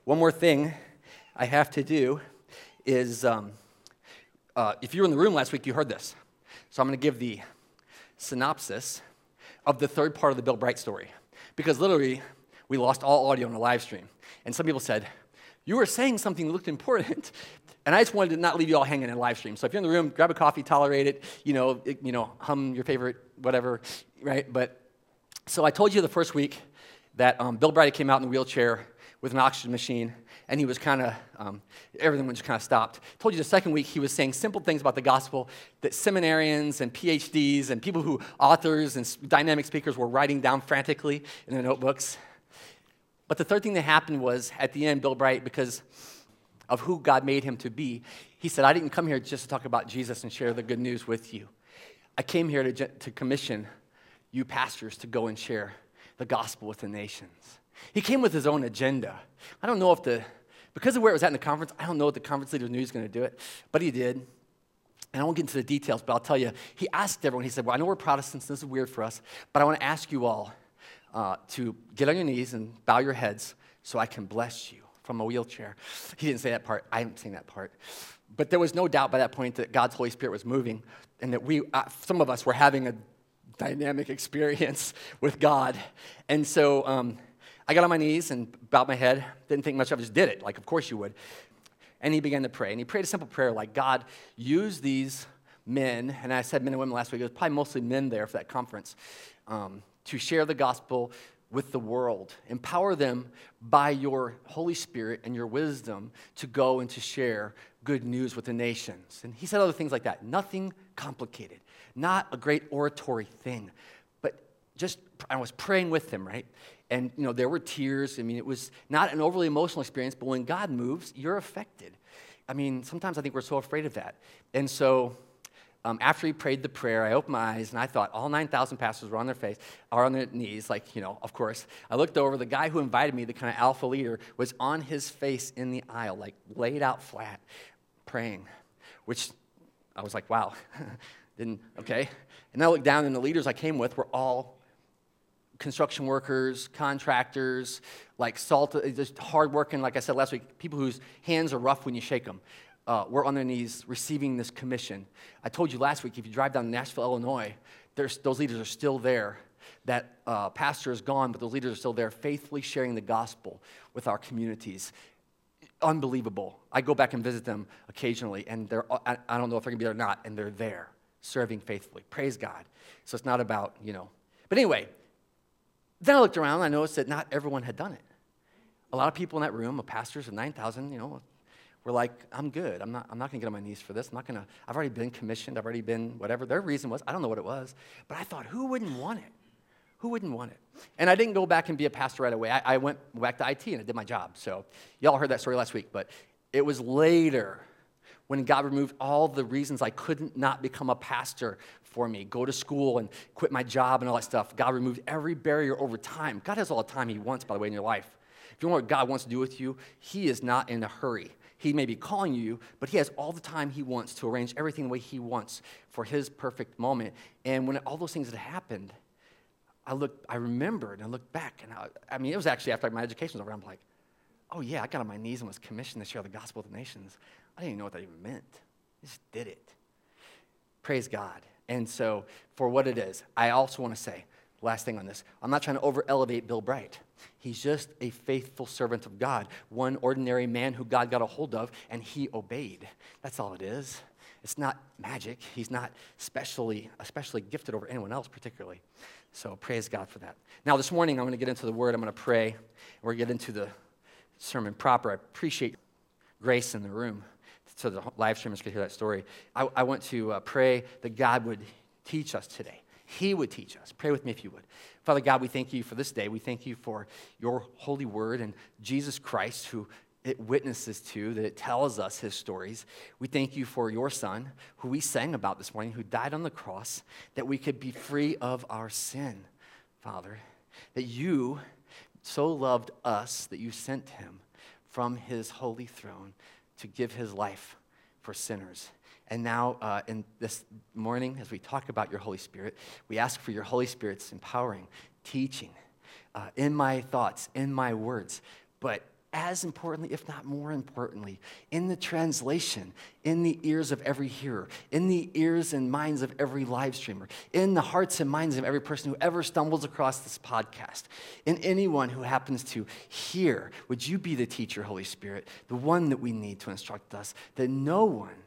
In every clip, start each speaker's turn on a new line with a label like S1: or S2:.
S1: One more thing I have to do is, if you were in the room last week, you heard this. So I'm going to give the synopsis of the third part of the Bill Bright story. Because literally, we lost all audio on the live stream. And some people said, you were saying something that looked important. And I just wanted to not leave you all hanging in live stream. So if you're in the room, grab a coffee, tolerate it, hum your favorite whatever, right? But so I told you the first week that Bill Bright came out in a wheelchair with an oxygen machine, and he was kind of, everything was kind of stopped. Told you the second week he was saying simple things about the gospel that seminarians and PhDs and people who, authors and dynamic speakers were writing down frantically in their notebooks. But the third thing that happened was, at the end, Bill Bright, because of who God made him to be, he said, I didn't come here just to talk about Jesus and share the good news with you. I came here to commission you pastors to go and share the gospel with the nations. He came with his own agenda. I don't know if because of where it was at in the conference, I don't know if the conference leader knew he was going to do it, but he did. And I won't get into the details, but I'll tell you, he asked everyone, he said, well, I know we're Protestants, this is weird for us, but I want to ask you all to get on your knees and bow your heads so I can bless you from a wheelchair. He didn't say that part. I haven't seen that part. But there was no doubt by that point that God's Holy Spirit was moving and that some of us were having a dynamic experience with God. And so I got on my knees and bowed my head. Didn't think much of it, just did it, like of course you would. And he began to pray. And he prayed a simple prayer like, God, use these men, and I said men and women last week, it was probably mostly men there for that conference, to share the gospel with the world. Empower them by your Holy Spirit and your wisdom to go and to share good news with the nations. And he said other things like that. Nothing complicated. Not a great oratory thing. But just, I was praying with him, right? And, there were tears. I mean, it was not an overly emotional experience, but when God moves, you're affected. I mean, sometimes I think we're so afraid of that. And so after he prayed the prayer, I opened my eyes, and I thought all 9,000 pastors were on their knees, like, of course. I looked over. The guy who invited me, the kind of alpha leader, was on his face in the aisle, like laid out flat, praying, which I was like, wow. Okay. And then I looked down, and the leaders I came with were all construction workers, contractors, like just hardworking, like I said last week, people whose hands are rough when you shake them. Were on their knees receiving this commission. I told you last week, if you drive down to Nashville, Illinois, those leaders are still there. That pastor is gone, but those leaders are still there, faithfully sharing the gospel with our communities. Unbelievable. I go back and visit them occasionally, and I don't know if they're going to be there or not, and they're there, serving faithfully. Praise God. So it's not about, But anyway, then I looked around, and I noticed that not everyone had done it. A lot of people in that room, pastors of 9,000, were like, I'm good. I'm not going to get on my knees for this. I've already been commissioned. I've already been whatever. Their reason was, I don't know what it was. But I thought, who wouldn't want it? Who wouldn't want it? And I didn't go back and be a pastor right away. I went back to IT and I did my job. So y'all heard that story last week. But it was later when God removed all the reasons I couldn't not become a pastor for me, go to school and quit my job and all that stuff. God removed every barrier over time. God has all the time he wants, by the way, in your life. If you want what God wants to do with you, he is not in a hurry. He may be calling you, but he has all the time he wants to arrange everything the way he wants for his perfect moment. And when all those things had happened, I remembered and I looked back. And it was actually after my education was over. I'm like, oh yeah, I got on my knees and was commissioned to share the gospel with the nations. I didn't even know what that even meant. I just did it. Praise God. And so for what it is, I also want to say, last thing on this, I'm not trying to over-elevate Bill Bright. He's just a faithful servant of God, one ordinary man who God got a hold of, and he obeyed. That's all it is. It's not magic. He's not especially gifted over anyone else particularly. So praise God for that. Now this morning, I'm going to get into the Word. I'm going to pray. And we're going to get into the sermon proper. I appreciate Grace in the room so the live streamers could hear that story. I want to pray that God would teach us today. He would teach us. Pray with me if you would. Father God, we thank you for this day. We thank you for your holy word and Jesus Christ, who it witnesses to, that it tells us his stories. We thank you for your son, who we sang about this morning, who died on the cross, that we could be free of our sin, Father. That you so loved us that you sent him from his holy throne to give his life for sinners. And now, in this morning, as we talk about your Holy Spirit, we ask for your Holy Spirit's empowering, teaching, in my thoughts, in my words, but as importantly, if not more importantly, in the translation, in the ears of every hearer, in the ears and minds of every live streamer, in the hearts and minds of every person who ever stumbles across this podcast, in anyone who happens to hear, would you be the teacher, Holy Spirit, the one that we need to instruct us, that no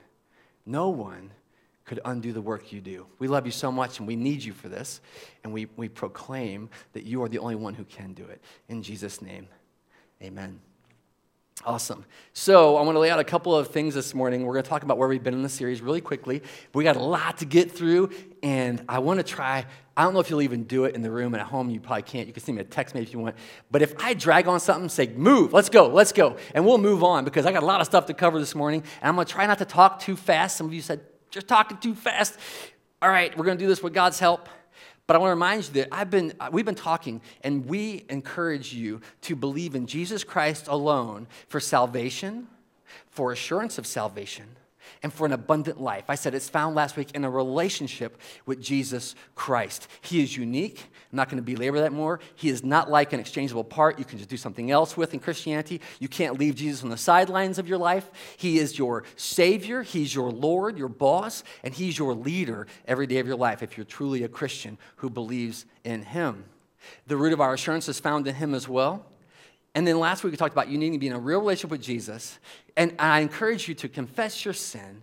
S1: one could undo the work you do. We love you so much, and we need you for this, and we proclaim that you are the only one who can do it. In Jesus' name, amen. Awesome. So I want to lay out a couple of things this morning. We're going to talk about where we've been in the series really quickly. We got a lot to get through, and I want to try. I don't know if you'll even do it in the room, and at home you probably can't. You can send me a text maybe if you want. But if I drag on something, say, move, let's go, and we'll move on because I got a lot of stuff to cover this morning, and I'm going to try not to talk too fast. Some of you said, you're talking too fast. All right, we're going to do this with God's help. But I want to remind you that we've been talking, and we encourage you to believe in Jesus Christ alone for salvation, for assurance of salvation, and for an abundant life. I said it's found last week in a relationship with Jesus Christ. He is unique. I'm not going to belabor that more. He is not like an exchangeable part you can just do something else with in Christianity. You can't leave Jesus on the sidelines of your life. He is your Savior. He's your Lord, your boss, and He's your leader every day of your life if you're truly a Christian who believes in Him. The root of our assurance is found in Him as well. And then last week we talked about you needing to be in a real relationship with Jesus. And I encourage you to confess your sin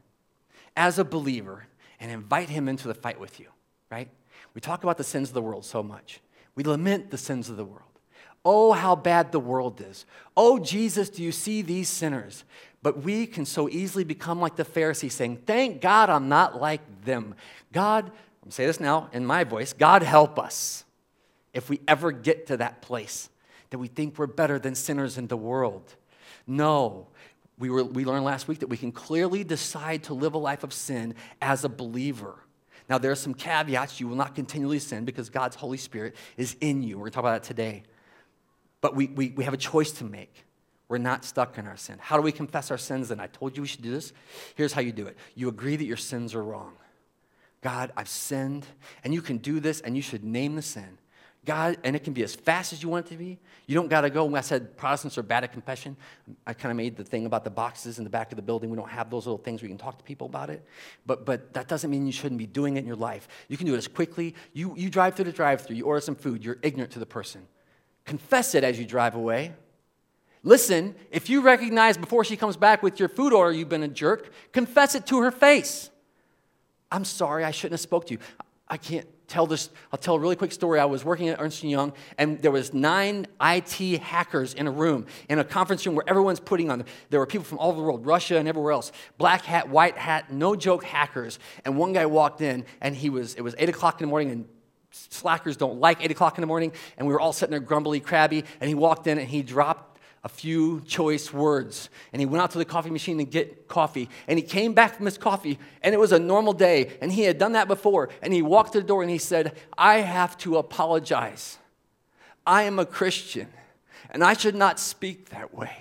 S1: as a believer and invite Him into the fight with you, right? We talk about the sins of the world so much. We lament the sins of the world. Oh, how bad the world is. Oh, Jesus, do you see these sinners? But we can so easily become like the Pharisees saying, thank God I'm not like them. God, I'm going to say this now in my voice, God help us if we ever get to that place that we think we're better than sinners in the world. No, we learned last week that we can clearly decide to live a life of sin as a believer. Now, there are some caveats. You will not continually sin because God's Holy Spirit is in you. We're going to talk about that today. But we have a choice to make. We're not stuck in our sin. How do we confess our sins then? I told you we should do this. Here's how you do it. You agree that your sins are wrong. God, I've sinned, and you can do this, and you should name the sin. God, and it can be as fast as you want it to be. You don't got to go. When I said Protestants are bad at confession, I kind of made the thing about the boxes in the back of the building. We don't have those little things where you can talk to people about it. But that doesn't mean you shouldn't be doing it in your life. You can do it as quickly. You drive through the drive-thru. You order some food. You're ignorant to the person. Confess it as you drive away. Listen, if you recognize before she comes back with your food order you've been a jerk, confess it to her face. I'm sorry, I shouldn't have spoke to you. I can't tell this. I'll tell a really quick story. I was working at Ernst & Young, and there was 9 IT hackers in a room, in a conference room where everyone's putting on. There were people from all over the world, Russia and everywhere else. Black hat, white hat, no joke hackers. And one guy walked in, and it was 8 o'clock in the morning, and slackers don't like 8 o'clock in the morning, and we were all sitting there grumbly, crabby, and he walked in, and he dropped a few choice words. And he went out to the coffee machine to get coffee. And he came back from his coffee, and it was a normal day. And he had done that before. And he walked to the door, and he said, I have to apologize. I am a Christian, and I should not speak that way.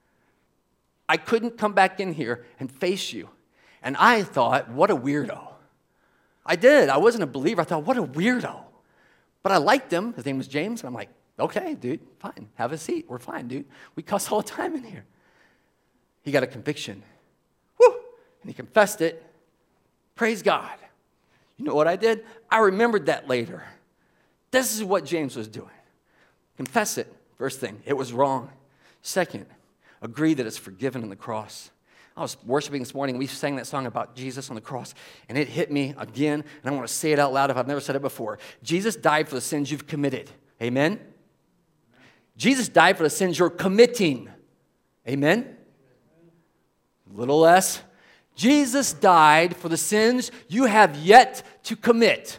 S1: I couldn't come back in here and face you. And I thought, what a weirdo. I did. I wasn't a believer. I thought, what a weirdo. But I liked him. His name was James. And I'm like, okay, dude, fine. Have a seat. We're fine, dude. We cuss all the time in here. He got a conviction. Woo! And he confessed it. Praise God. You know what I did? I remembered that later. This is what James was doing. Confess it. First thing, it was wrong. Second, agree that it's forgiven on the cross. I was worshiping this morning. We sang that song about Jesus on the cross, and it hit me again, and I want to say it out loud if I've never said it before. Jesus died for the sins you've committed. Amen? Jesus died for the sins you're committing. Amen? A little less. Jesus died for the sins you have yet to commit.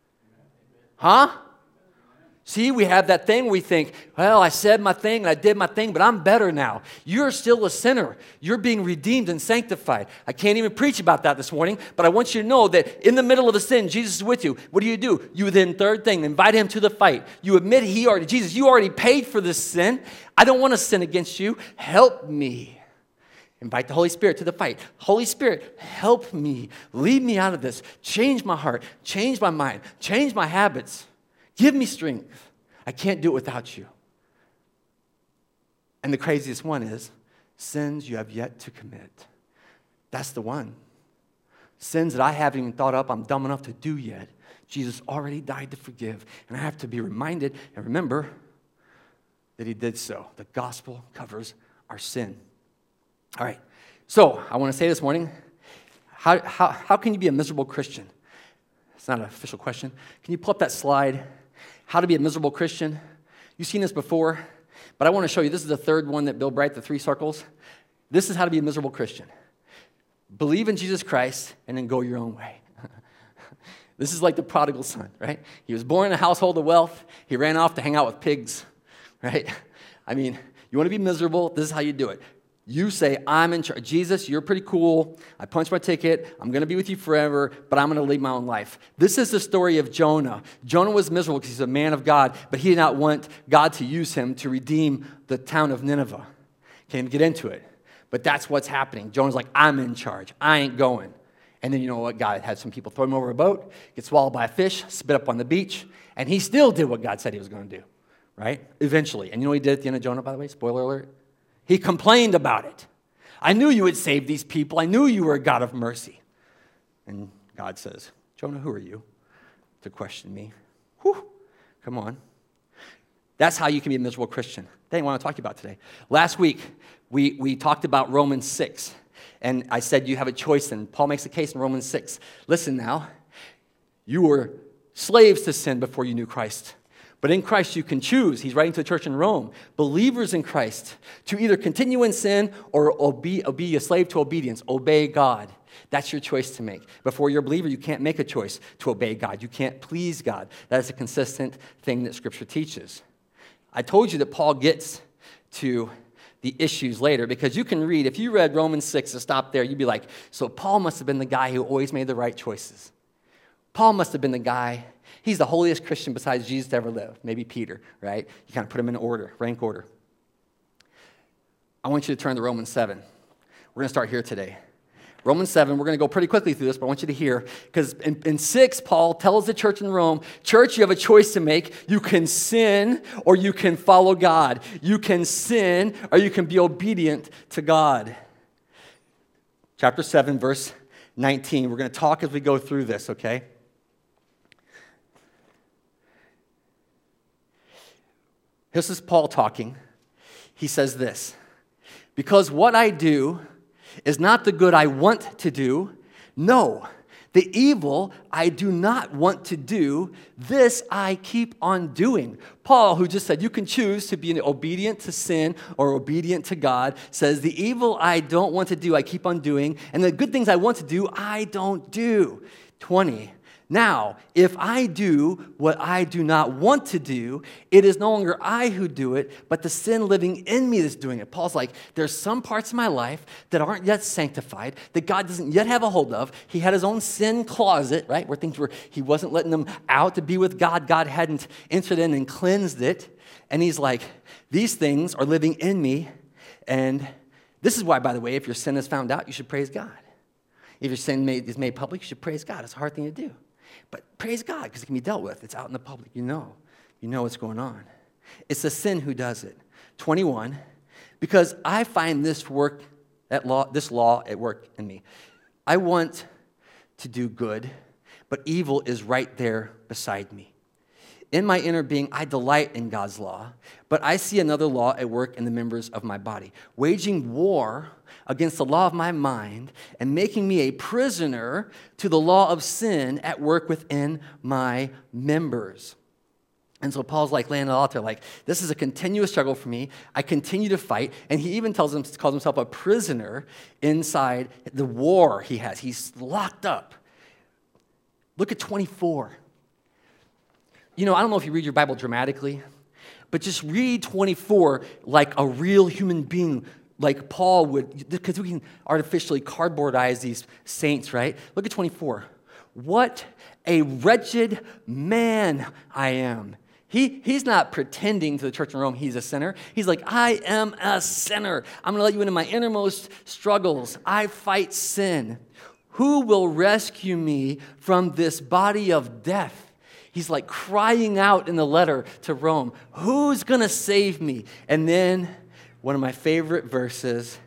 S1: Huh? See, we have that thing we think, well, I said my thing and I did my thing, but I'm better now. You're still a sinner. You're being redeemed and sanctified. I can't even preach about that this morning, but I want you to know that in the middle of the sin, Jesus is with you. What do? You then, third thing, invite him to the fight. You admit Jesus, you already paid for this sin. I don't want to sin against you. Help me. Invite the Holy Spirit to the fight. Holy Spirit, help me. Lead me out of this. Change my heart. Change my mind. Change my habits. Give me strength. I can't do it without you. And the craziest one is sins you have yet to commit. That's the one. Sins that I haven't even thought up, I'm dumb enough to do yet. Jesus already died to forgive. And I have to be reminded and remember that he did so. The gospel covers our sin. All right. So I want to say this morning, how can you be a miserable Christian? It's not an official question. Can you pull up that slide? How to be a miserable Christian? You've seen this before, but I want to show you. This is the third one that Bill Bright, the 3 circles. This is how to be a miserable Christian. Believe in Jesus Christ and then go your own way. This is like the prodigal son, right? He was born in a household of wealth. He ran off to hang out with pigs, right? I mean, you want to be miserable? This is how you do it. You say, I'm in charge. Jesus, you're pretty cool. I punched my ticket. I'm going to be with you forever, but I'm going to lead my own life. This is the story of Jonah. Jonah was miserable because he's a man of God, but he did not want God to use him to redeem the town of Nineveh. Can't even get into it. But that's what's happening. Jonah's like, I'm in charge. I ain't going. And then you know what? God had some people throw him over a boat, get swallowed by a fish, spit up on the beach, and he still did what God said he was going to do, right? Eventually. And you know what he did at the end of Jonah, by the way? Spoiler alert. He complained about it. I knew you would save these people. I knew you were a God of mercy. And God says, Jonah, who are you to question me? Whew, come on. That's how you can be a miserable Christian. That ain't what I want to talk to you about today. Last week, we talked about Romans 6. And I said you have a choice, and Paul makes a case in Romans 6. Listen now, you were slaves to sin before you knew Christ. But in Christ you can choose, he's writing to the church in Rome, believers in Christ, to either continue in sin or be a slave to obedience, obey God. That's your choice to make. Before you're a believer, you can't make a choice to obey God. You can't please God. That is a consistent thing that Scripture teaches. I told you that Paul gets to the issues later, because you can read, if you read Romans 6 to stop there, you'd be like, so Paul must have been the guy who always made the right choices. Paul must have been the guy, he's the holiest Christian besides Jesus to ever live. Maybe Peter, right? You kind of put him in order, rank order. I want you to turn to Romans 7. We're going to start here today. Romans 7, we're going to go pretty quickly through this, but I want you to hear, because in 6, Paul tells the church in Rome, church, you have a choice to make. You can sin or you can follow God. You can sin or you can be obedient to God. Chapter 7, verse 19. We're going to talk as we go through this, okay? This is Paul talking. He says this, because what I do is not the good I want to do. No, the evil I do not want to do, this I keep on doing. Paul, who just said you can choose to be obedient to sin or obedient to God, says the evil I don't want to do, I keep on doing, and the good things I want to do, I don't do. 20. Now, if I do what I do not want to do, it is no longer I who do it, but the sin living in me that's doing it. Paul's like, there's some parts of my life that aren't yet sanctified, that God doesn't yet have a hold of. He had his own sin closet, right, where things were, he wasn't letting them out to be with God. God hadn't entered in and cleansed it. And he's like, these things are living in me. And this is why, by the way, if your sin is found out, you should praise God. If your sin is made public, you should praise God. It's a hard thing to do. But praise God, because it can be dealt with. It's out in the public. You know what's going on. It's the sin who does it. 21, because I find this law at work in me. I want to do good, but evil is right there beside me. In my inner being, I delight in God's law, but I see another law at work in the members of my body, waging war against the law of my mind and making me a prisoner to the law of sin at work within my members. And so Paul's like laying it out there, like, this is a continuous struggle for me. I continue to fight. And he even calls himself a prisoner inside the war he has. He's locked up. Look at 24. I don't know if you read your Bible dramatically, but just read 24 like a real human being, like Paul would, because we can artificially cardboardize these saints, right? Look at 24. What a wretched man I am. He's not pretending to the church in Rome he's a sinner. He's like, I am a sinner. I'm going to let you into my innermost struggles. I fight sin. Who will rescue me from this body of death? He's like crying out in the letter to Rome, who's going to save me? And then one of my favorite verses.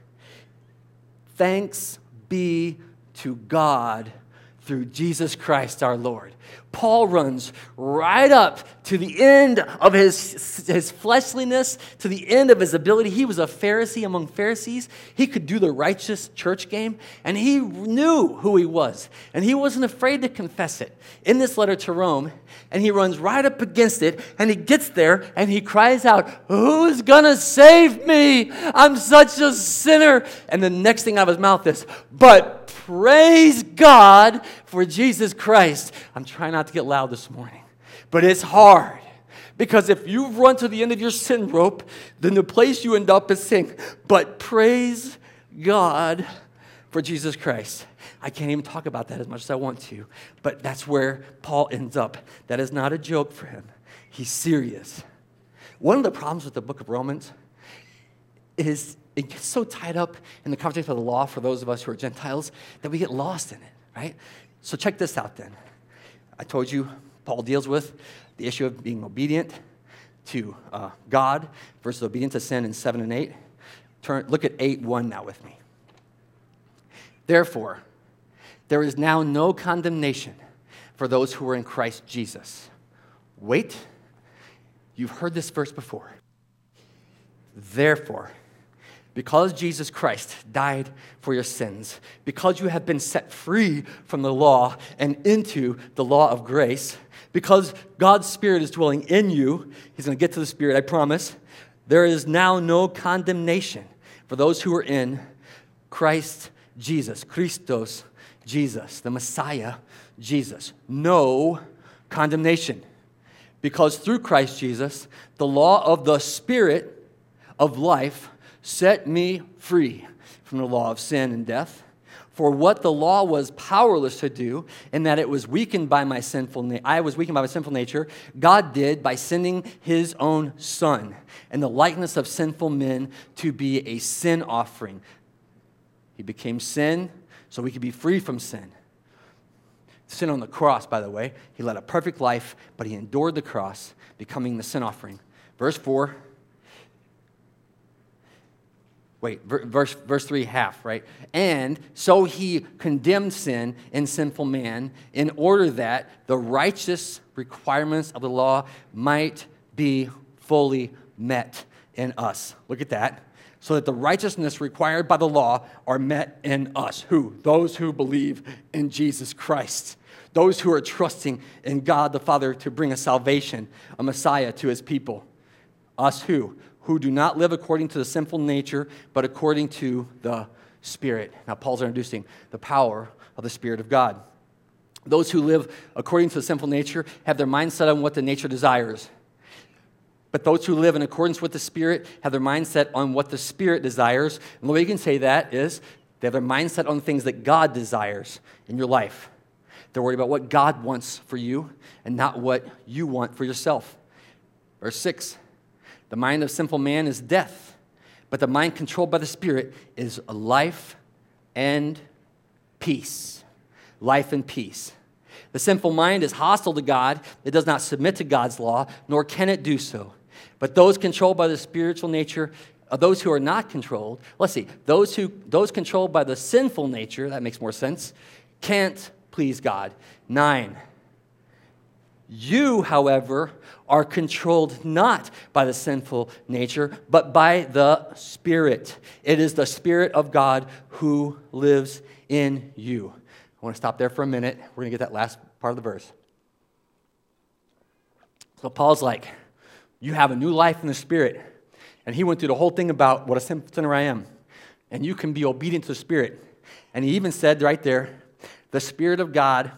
S1: Thanks be to God through Jesus Christ our Lord. Paul runs right up to the end of his fleshliness, to the end of his ability. He was a Pharisee among Pharisees. He could do the righteous church game, and he knew who he was, and he wasn't afraid to confess it in this letter to Rome, and he runs right up against it, and he gets there, and he cries out, "Who's gonna save me? I'm such a sinner." And the next thing out of his mouth is, "But praise God for Jesus Christ." I'm trying not to get loud this morning, but it's hard. Because if you run to the end of your sin rope, then the place you end up is saying, "But praise God for Jesus Christ." I can't even talk about that as much as I want to, but that's where Paul ends up. That is not a joke for him. He's serious. One of the problems with the book of Romans is it gets so tied up in the conversation of the law for those of us who are Gentiles that we get lost in it, right? So check this out then. I told you Paul deals with the issue of being obedient to God versus obedient to sin in 7 and 8. Look at 8:1 now with me. Therefore, there is now no condemnation for those who are in Christ Jesus. Wait, you've heard this verse before. Therefore, because Jesus Christ died for your sins, because you have been set free from the law and into the law of grace, because God's Spirit is dwelling in you, he's going to get to the Spirit, I promise, there is now no condemnation for those who are in Christ Jesus, Christos Jesus, the Messiah Jesus. No condemnation. Because through Christ Jesus, the law of the Spirit of life set me free from the law of sin and death. For what the law was powerless to do, in that it was weakened by my sinful nature, God did by sending his own Son in the likeness of sinful men to be a sin offering. He became sin so we could be free from sin. Sin on the cross, by the way. He led a perfect life, but he endured the cross, becoming the sin offering. Verse 4. Verse 3, half, right? And so he condemned sin in sinful man in order that the righteous requirements of the law might be fully met in us. Look at that. So that the righteousness required by the law are met in us. Who? Those who believe in Jesus Christ. Those who are trusting in God the Father to bring a salvation, a Messiah to his people. Us who? Who do not live according to the sinful nature, but according to the Spirit. Now, Paul's introducing the power of the Spirit of God. Those who live according to the sinful nature have their mind set on what the nature desires. But those who live in accordance with the Spirit have their mindset on what the Spirit desires. And the way you can say that is they have their mindset on things that God desires in your life. They're worried about what God wants for you and not what you want for yourself. Verse 6, the mind of sinful man is death, but the mind controlled by the Spirit is life and peace. Life and peace. The sinful mind is hostile to God. It does not submit to God's law, nor can it do so. But those controlled by the spiritual nature, those who are not controlled, those controlled by the sinful nature, that makes more sense, can't please God. 9. You, however, are controlled not by the sinful nature, but by the Spirit. It is the Spirit of God who lives in you. I want to stop there for a minute. We're going to get that last part of the verse. So Paul's like, you have a new life in the Spirit. And he went through the whole thing about what a sinner I am. And you can be obedient to the Spirit. And he even said right there, the Spirit of God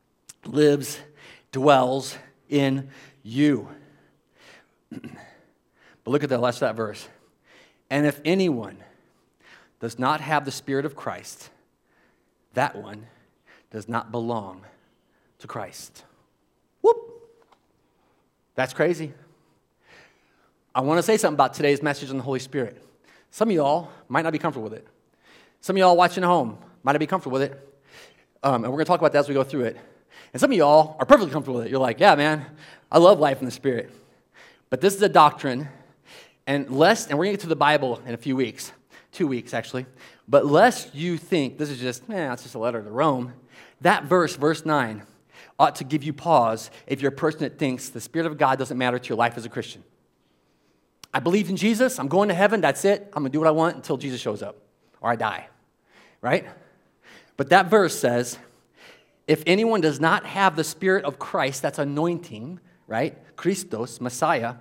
S1: dwells in you. But look at the last of that verse. And if anyone does not have the Spirit of Christ, that one does not belong to Christ. Whoop! That's crazy. I want to say something about today's message on the Holy Spirit. Some of y'all might not be comfortable with it. Some of y'all watching at home might not be comfortable with it. And we're going to talk about that as we go through it. And some of y'all are perfectly comfortable with it. You're like, yeah, man, I love life in the Spirit. But this is a doctrine And we're going to get to the Bible in a few weeks, 2 weeks actually, but lest you think this is just, it's just a letter to Rome, that verse 9, ought to give you pause if you're a person that thinks the Spirit of God doesn't matter to your life as a Christian. I believe in Jesus, I'm going to heaven, that's it, I'm going to do what I want until Jesus shows up, or I die, right? But that verse says, if anyone does not have the Spirit of Christ, that's anointing, right? Christos, Messiah,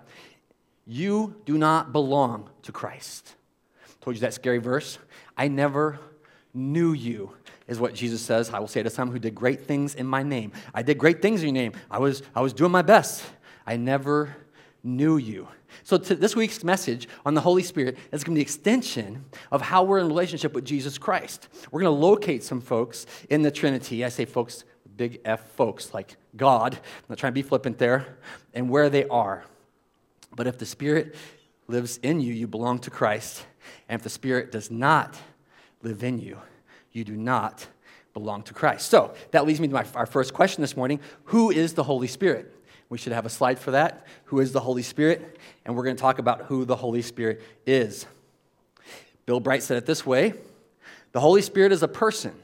S1: you do not belong to Christ. Told you that scary verse. I never knew you, is what Jesus says. I will say to some who did great things in my name. I did great things in your name. I was doing my best. I never knew you. So this week's message on the Holy Spirit is going to be the extension of how we're in relationship with Jesus Christ. We're going to locate some folks in the Trinity. I say folks, big F folks, like God. I'm not trying to be flippant there. And where they are. But if the Spirit lives in you, you belong to Christ. And if the Spirit does not live in you, you do not belong to Christ. So that leads me to our first question this morning. Who is the Holy Spirit? We should have a slide for that. Who is the Holy Spirit? And we're going to talk about who the Holy Spirit is. Bill Bright said it this way. The Holy Spirit is a person,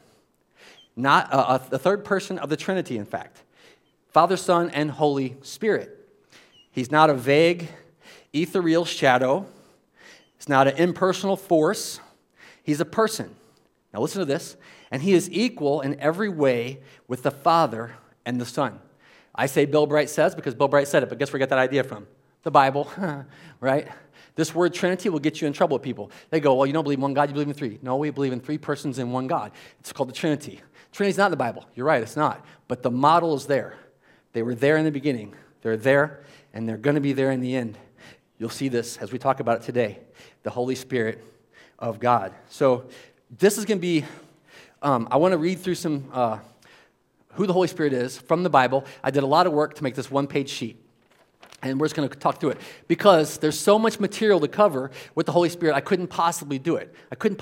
S1: not the third person of the Trinity, in fact. Father, Son, and Holy Spirit. He's not a vague, ethereal shadow. It's not an impersonal force. He's a person. Now listen to this. And he is equal in every way with the Father and the Son. I say Bill Bright says because Bill Bright said it, but guess where we got that idea from? The Bible, right? This word Trinity will get you in trouble with people. They go, well, you don't believe in one God, you believe in three. No, we believe in three persons in one God. It's called the Trinity. Trinity's not in the Bible. You're right, it's not. But the model is there. They were there in the beginning. They're there, and they're going to be there in the end. You'll see this as we talk about it today. The Holy Spirit of God. So this is going to be, I want to read through some who the Holy Spirit is from the Bible. I did a lot of work to make this one-page sheet. And we're just going to talk through it. Because there's so much material to cover with the Holy Spirit, I couldn't possibly do it.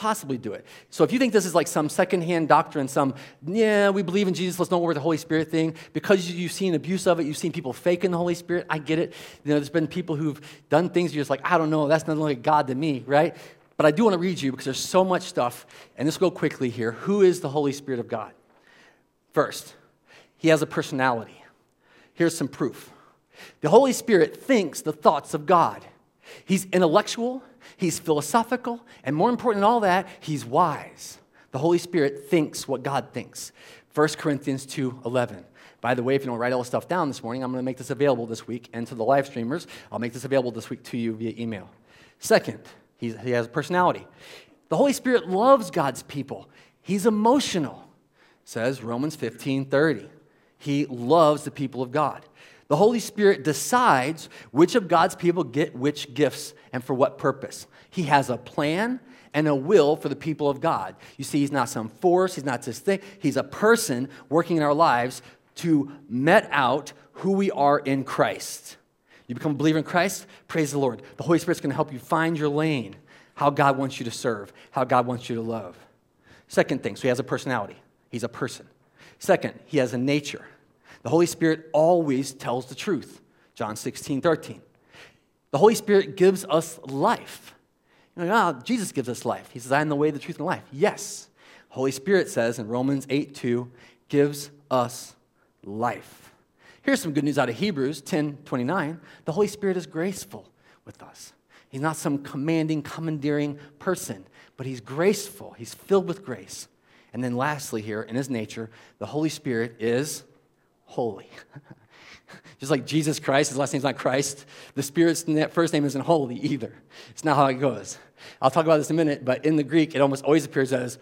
S1: So if you think this is like some secondhand doctrine, we believe in Jesus, let's know where the Holy Spirit thing, because you've seen abuse of it, you've seen people faking the Holy Spirit, I get it. There's been people who've done things, you're just like, I don't know, that's not like God to me, right? But I do want to read you because there's so much stuff, and let's go quickly here. Who is the Holy Spirit of God? First, he has a personality. Here's some proof. The Holy Spirit thinks the thoughts of God. He's intellectual, he's philosophical, and more important than all that, he's wise. The Holy Spirit thinks what God thinks. 1 Corinthians 2:11. By the way, if you don't write all this stuff down this morning, I'm going to make this available this week, and to the live streamers, I'll make this available this week to you via email. Second, he has a personality. The Holy Spirit loves God's people. He's emotional, says Romans 15:30. He loves the people of God. The Holy Spirit decides which of God's people get which gifts and for what purpose. He has a plan and a will for the people of God. You see, he's not some force, he's not this thing. He's a person working in our lives to met out who we are in Christ. You become a believer in Christ, praise the Lord. The Holy Spirit's going to help you find your lane, how God wants you to serve, how God wants you to love. Second thing, so he has a personality. He's a person. Second, he has a nature. The Holy Spirit always tells the truth. John 16:13. The Holy Spirit gives us life. Jesus gives us life. He says, I am the way, the truth, and the life. Yes. Holy Spirit says in Romans 8:2, gives us life. Here's some good news out of Hebrews 10:29. The Holy Spirit is graceful with us. He's not some commanding, commandeering person, but he's graceful. He's filled with grace. And then lastly here, in his nature, the Holy Spirit is holy. Just like Jesus Christ, his last name's not Christ, the Spirit's first name isn't holy either. It's not how it goes. I'll talk about this in a minute, but in the Greek, it almost always appears as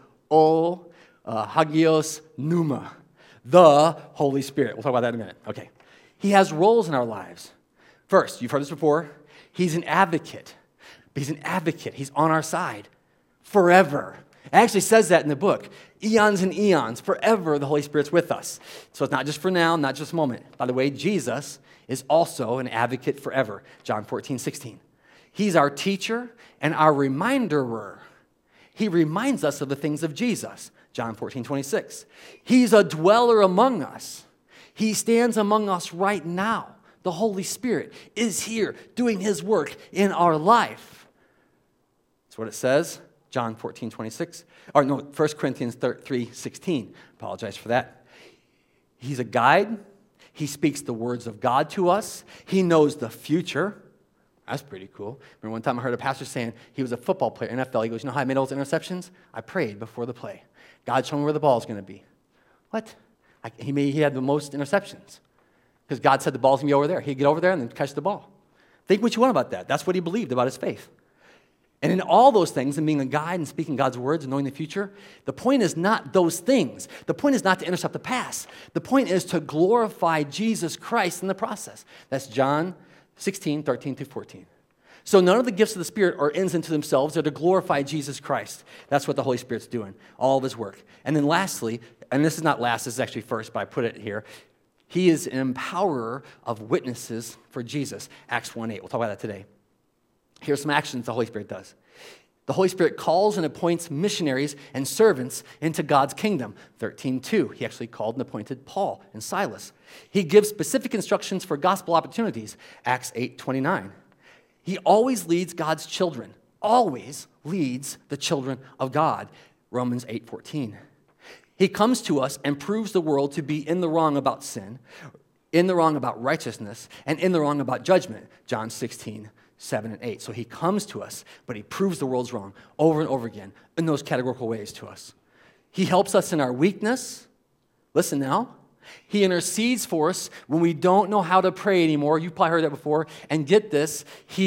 S1: Hagios Pneuma, the Holy Spirit. We'll talk about that in a minute. Okay. He has roles in our lives. First, you've heard this before, he's an advocate. He's an advocate. He's on our side forever. It actually says that in the book. Eons and eons, forever the Holy Spirit's with us. So it's not just for now, not just a moment. By the way, Jesus is also an advocate forever. John 14:16. He's our teacher and our reminderer. He reminds us of the things of Jesus. John 14:26. He's a dweller among us. He stands among us right now. the Holy Spirit, is here doing his work in our life. That's what it says, John 14:26. 1 Corinthians 3:16. Apologize for that. He's a guide. He speaks the words of God to us. He knows the future. That's pretty cool. Remember one time I heard a pastor saying he was a football player, NFL. He goes, you know how I made all those interceptions? I prayed before the play. God showed me where the ball is going to be. What? He had the most interceptions because God said the ball's going to be over there. He'd get over there and then catch the ball. Think what you want about that. That's what he believed about his faith. And in all those things, and being a guide and speaking God's words and knowing the future, the point is not those things. The point is not to intercept the past. The point is to glorify Jesus Christ in the process. That's John 16:13-14. So none of the gifts of the Spirit are ends into themselves. They're to glorify Jesus Christ. That's what the Holy Spirit's doing, all of his work. And then lastly, and this is not last, this is actually first, but I put it here, he is an empowerer of witnesses for Jesus, Acts 1:8. We'll talk about that today. Here's some actions the Holy Spirit does. The Holy Spirit calls and appoints missionaries and servants into God's kingdom. 13:2, he actually called and appointed Paul and Silas. He gives specific instructions for gospel opportunities. Acts 8:29. He always leads God's children, always leads the children of God. Romans 8:14. He comes to us and proves the world to be in the wrong about sin, in the wrong about righteousness, and in the wrong about judgment. John 16:7-8. So he comes to us, but he proves the world's wrong over and over again in those categorical ways to us. He helps us in our weakness. Listen now. He intercedes for us when we don't know how to pray anymore. You've probably heard that before. And get this, he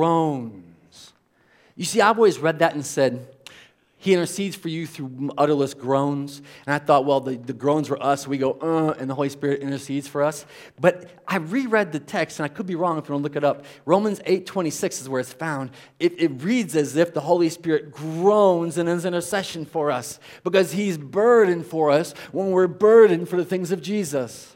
S1: groans. You see, I've always read that and said, he intercedes for you through utterless groans. And I thought, well, the groans were us. We go, and the Holy Spirit intercedes for us. But I reread the text, and I could be wrong if you don't look it up. Romans 8:26 is where it's found. It reads as if the Holy Spirit groans in his intercession for us because he's burdened for us when we're burdened for the things of Jesus.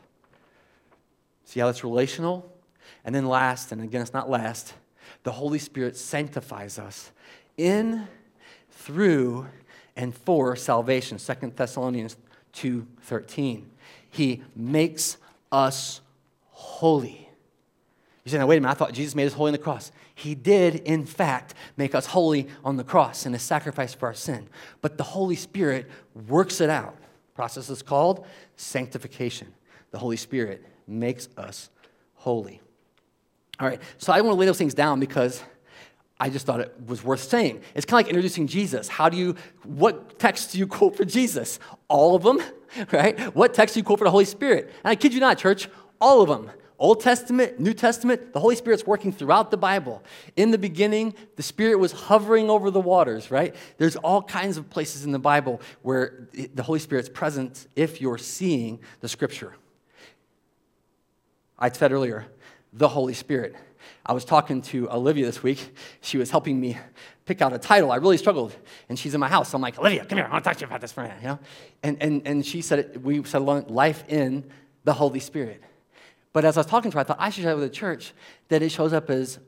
S1: See how it's relational? And then last, and again, it's not last, the Holy Spirit sanctifies us in, through, and for salvation. 2 Thessalonians 2:13. He makes us holy. You say, now wait a minute, I thought Jesus made us holy on the cross. He did, in fact, make us holy on the cross in his sacrifice for our sin. But the Holy Spirit works it out. The process is called sanctification. The Holy Spirit makes us holy. All right, so I want to lay those things down because I just thought it was worth saying. It's kind of like introducing Jesus. What text do you quote for Jesus? All of them, right? What text do you quote for the Holy Spirit? And I kid you not, church, all of them. Old Testament, New Testament, the Holy Spirit's working throughout the Bible. In the beginning, the Spirit was hovering over the waters, right? There's all kinds of places in the Bible where the Holy Spirit's present if you're seeing the Scripture. I said earlier, the Holy Spirit. I was talking to Olivia this week. She was helping me pick out a title. I really struggled. And she's in my house. So I'm like, Olivia, come here. I want to talk to you about this for a minute. You know? And she said, we said life in the Holy Spirit. But as I was talking to her, I thought I should share with the church that it shows up as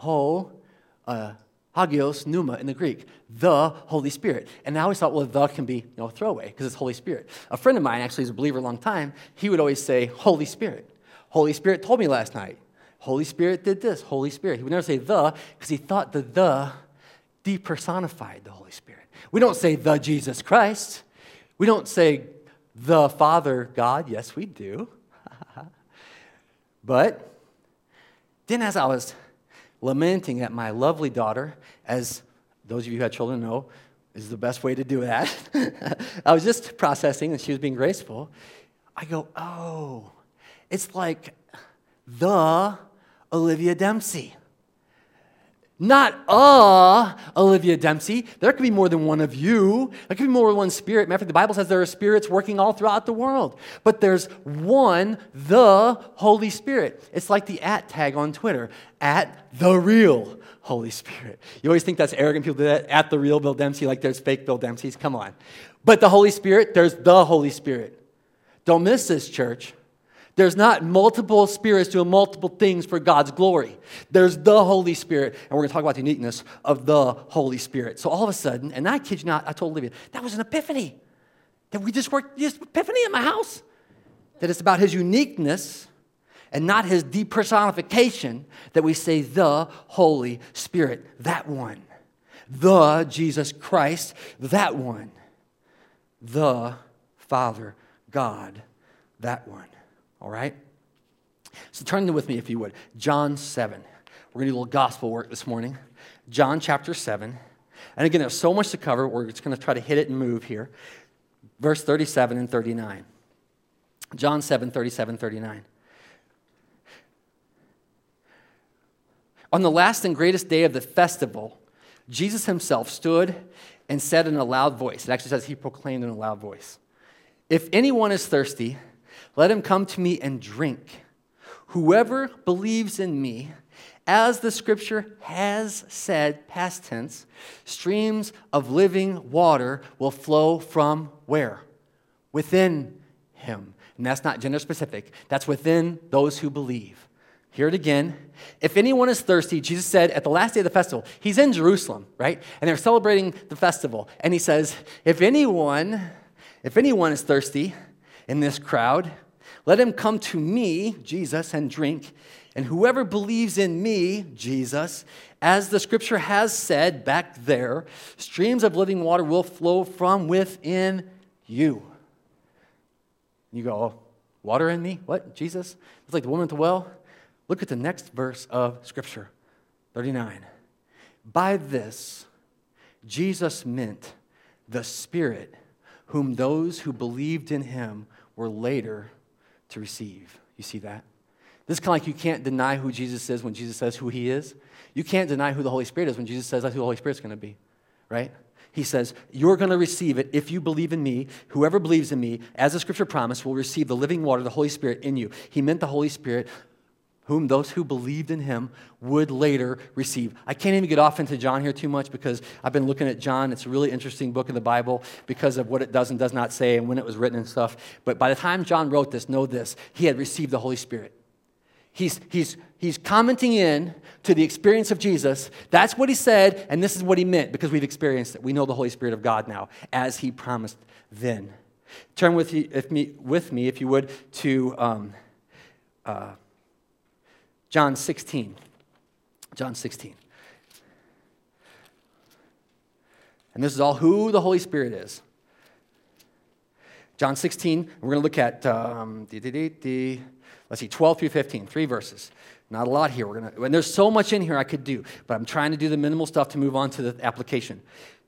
S1: hagios pneuma in the Greek, the Holy Spirit. And I always thought, well, the can be a throwaway because it's Holy Spirit. A friend of mine, actually, is a believer a long time. He would always say, Holy Spirit. Holy Spirit told me last night. Holy Spirit did this, Holy Spirit. He would never say the because he thought the depersonified the Holy Spirit. We don't say the Jesus Christ. We don't say the Father God. Yes, we do. But then as I was lamenting at my lovely daughter, as those of you who have children know, is the best way to do that. I was just processing and she was being graceful. I go, oh, it's like the Olivia Dempsey. Not Olivia Dempsey. There could be more than one of you. There could be more than one spirit. Matter of fact, the Bible says there are spirits working all throughout the world. But there's one, the Holy Spirit. It's like the @ tag on Twitter, @the real Holy Spirit. You always think that's arrogant. People do that, @the real Bill Dempsey, like there's fake Bill Dempseys. Come on. But the Holy Spirit, there's the Holy Spirit. Don't miss this, church. There's not multiple spirits doing multiple things for God's glory. There's the Holy Spirit, and we're going to talk about the uniqueness of the Holy Spirit. So all of a sudden, and I kid you not, I told Olivia, that was an epiphany. That we just worked this epiphany in my house. That it's about his uniqueness and not his depersonification, that we say the Holy Spirit, that one. The Jesus Christ, that one. The Father, God, that one. All right? So turn with me, if you would. John 7. We're going to do a little gospel work this morning. John chapter 7. And again, there's so much to cover. We're just going to try to hit it and move here. Verse 37 and 39. John 7, 37, 39. On the last and greatest day of the festival, Jesus himself stood and said in a loud voice. It actually says he proclaimed in a loud voice. If anyone is thirsty, let him come to me and drink. Whoever believes in me, as the scripture has said, past tense, streams of living water will flow from where? Within him. And that's not gender specific. That's within those who believe. Hear it again. If anyone is thirsty, Jesus said at the last day of the festival, he's in Jerusalem, right? And they're celebrating the festival. And he says, if anyone is thirsty in this crowd, let him come to me, Jesus, and drink. And whoever believes in me, Jesus, as the scripture has said back there, streams of living water will flow from within you. You go, oh, water in me? What, Jesus? It's like the woman at the well. Look at the next verse of Scripture, 39. By this, Jesus meant the Spirit whom those who believed in him were later to receive. You see that? This is kind of like you can't deny who Jesus is when Jesus says who he is. You can't deny who the Holy Spirit is when Jesus says that's who the Holy Spirit's going to be, right? He says, you're going to receive it if you believe in me. Whoever believes in me, as the Scripture promised, will receive the living water, the Holy Spirit in you. He meant the Holy Spirit whom those who believed in him would later receive. I can't even get off into John here too much because I've been looking at John. It's a really interesting book in the Bible because of what it does and does not say and when it was written and stuff. But by the time John wrote this, know this, he had received the Holy Spirit. He's commenting in to the experience of Jesus. That's what he said, and this is what he meant because we've experienced it. We know the Holy Spirit of God now, as he promised then. Turn with me, if you would, to John 16. John 16. And this is all who the Holy Spirit is. John 16, we're going to look at, 12 through 15, 3 verses. Not a lot here. And there's so much in here I could do, but I'm trying to do the minimal stuff to move on to the application.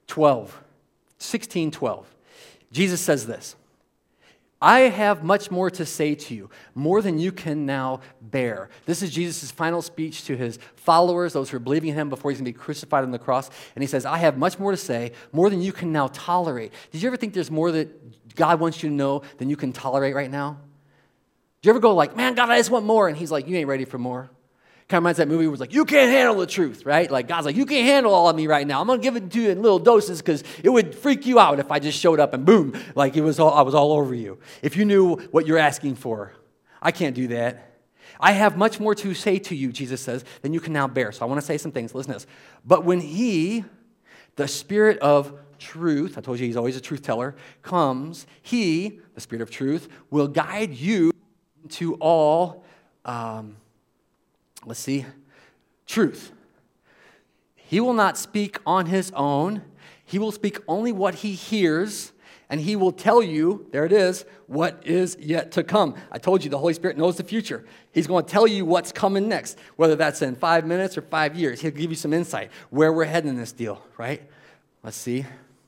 S1: 16, 12. Jesus says this, I have much more to say to you, more than you can now bear. This is Jesus' final speech to his followers, those who are believing in him before he's going to be crucified on the cross. And he says, I have much more to say, more than you can now tolerate. Did you ever think there's more that God wants you to know than you can tolerate right now? Did you ever go like, man, God, I just want more? And he's like, you ain't ready for more. Kind of reminds that movie where it's like, you can't handle the truth, right? Like God's like, you can't handle all of me right now. I'm going to give it to you in little doses because it would freak you out if I just showed up and boom, like I was all over you. If you knew what you're asking for. I can't do that. I have much more to say to you, Jesus says, than you can now bear. So I want to say some things. Listen to this. But when he, the Spirit of truth, I told you he's always a truth teller, comes, he, the Spirit of truth, will guide you to all, truth. He will not speak on his own. He will speak only what he hears, and he will tell you, there it is, what is yet to come. I told you the Holy Spirit knows the future. He's going to tell you what's coming next, whether that's in 5 minutes or 5 years. He'll give you some insight where we're heading in this deal, right? Let's see.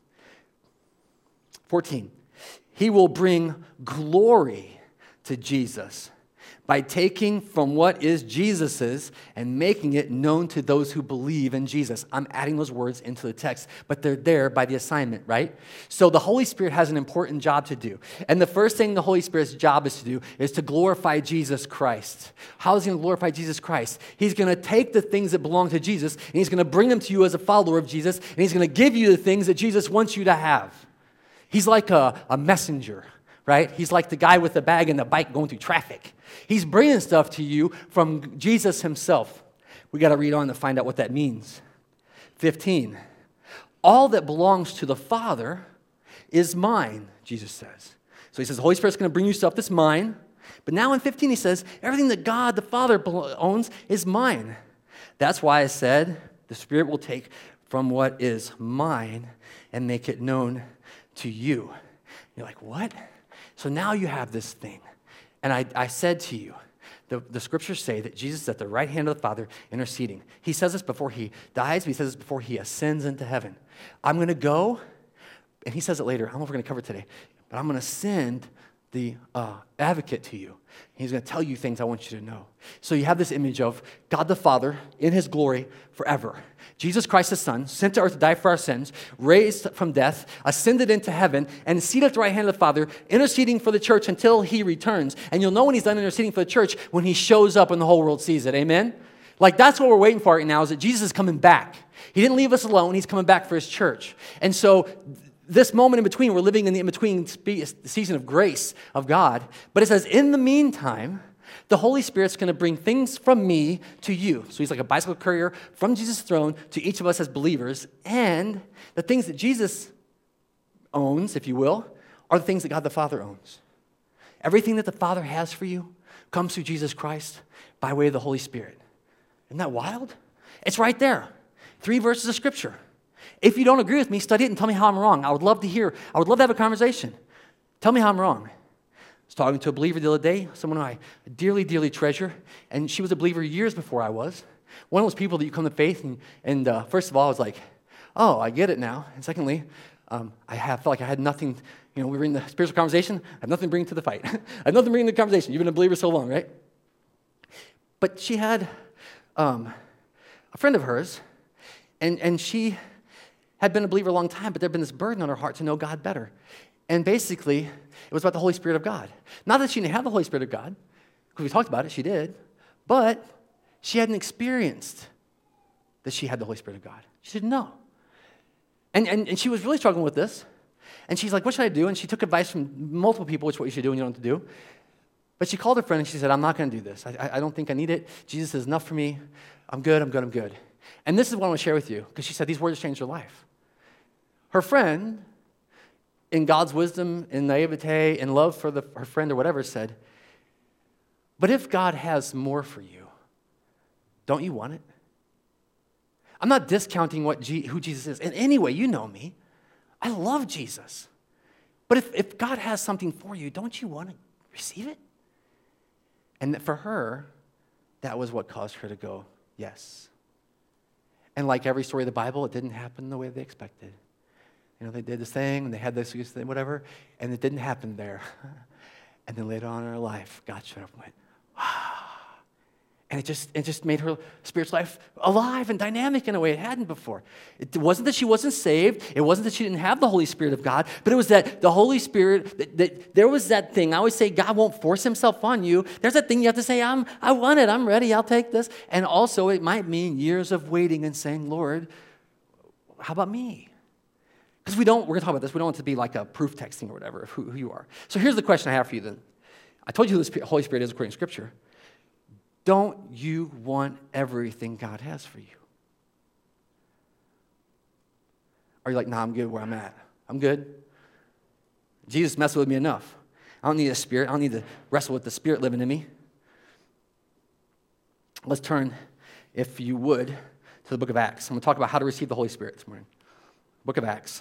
S1: 14. He will bring glory to Jesus by taking from what is Jesus's and making it known to those who believe in Jesus. I'm adding those words into the text, but they're there by the assignment, right? So the Holy Spirit has an important job to do. And the first thing the Holy Spirit's job is to do is to glorify Jesus Christ. How is he going to glorify Jesus Christ? He's going to take the things that belong to Jesus, and he's going to bring them to you as a follower of Jesus, and he's going to give you the things that Jesus wants you to have. He's like a messenger, right? He's like the guy with the bag and the bike going through traffic. He's bringing stuff to you from Jesus himself. We got to read on to find out what that means. 15. All that belongs to the Father is mine, Jesus says. So he says the Holy Spirit's going to bring you stuff that's mine. But now in 15 he says, everything that God the Father owns is mine. That's why I said, the Spirit will take from what is mine and make it known to you. You're like, what? So now you have this thing. And I said to you, the scriptures say that Jesus is at the right hand of the Father interceding. He says this before he dies, but he says this before he ascends into heaven. I'm going to go, and he says it later. I don't know if we're going to cover it today, but I'm going to send the advocate to you. He's going to tell you things I want you to know. So you have this image of God the Father in his glory forever. Jesus Christ the Son, sent to earth to die for our sins, raised from death, ascended into heaven, and seated at the right hand of the Father, interceding for the church until he returns. And you'll know when he's done interceding for the church when he shows up and the whole world sees it. Amen? Like, that's what we're waiting for right now, is that Jesus is coming back. He didn't leave us alone. He's coming back for his church. And so this moment in between, we're living in the in-between season of grace of God. But it says, in the meantime, the Holy Spirit's going to bring things from me to you. So he's like a bicycle courier from Jesus' throne to each of us as believers. And the things that Jesus owns, if you will, are the things that God the Father owns. Everything that the Father has for you comes through Jesus Christ by way of the Holy Spirit. Isn't that wild? It's right there. 3 verses of Scripture. If you don't agree with me, study it and tell me how I'm wrong. I would love to have a conversation. Tell me how I'm wrong. I was talking to a believer the other day, someone I dearly, dearly treasure, and she was a believer years before I was. One of those people that you come to faith, and first of all, I was like, oh, I get it now. And secondly, felt like I had nothing, we were in the spiritual conversation, I have nothing to bring to the fight. I have nothing to bring to the conversation. You've been a believer so long, right? But she had a friend of hers, and she had been a believer a long time, but there had been this burden on her heart to know God better. And basically, it was about the Holy Spirit of God. Not that she didn't have the Holy Spirit of God, because we talked about it, she did, but she hadn't experienced that she had the Holy Spirit of God. She didn't know. And she was really struggling with this. And she's like, what should I do? And she took advice from multiple people, which is what you should do and you don't have to do. But she called her friend and she said, I'm not going to do this. I don't think I need it. Jesus is enough for me. I'm good. And this is what I want to share with you, because she said these words changed her life. Her friend, in God's wisdom, in naivete, in love for her friend or whatever, said, but if God has more for you, don't you want it? I'm not discounting who Jesus is. And anyway, you know me. I love Jesus. But if God has something for you, don't you want to receive it? And for her, that was what caused her to go, yes. And like every story of the Bible, it didn't happen the way they expected. They did this thing, and they had this thing, whatever, and it didn't happen there. And then later on in her life, God showed up and went, wow. And it just made her spiritual life alive and dynamic in a way it hadn't before. It wasn't that she wasn't saved. It wasn't that she didn't have the Holy Spirit of God, but it was that the Holy Spirit, that there was that thing. I always say God won't force himself on you. There's that thing you have to say, I want it. I'm ready. I'll take this. And also it might mean years of waiting and saying, Lord, how about me? Because we're going to talk about this. We don't want it to be like a proof texting or whatever of who you are. So here's the question I have for you then. I told you who the Holy Spirit is according to Scripture. Don't you want everything God has for you? Are you like, nah, I'm good where I'm at. I'm good. Jesus messed with me enough. I don't need a spirit. I don't need to wrestle with the Spirit living in me. Let's turn, if you would, to the book of Acts. I'm going to talk about how to receive the Holy Spirit this morning. Book of Acts.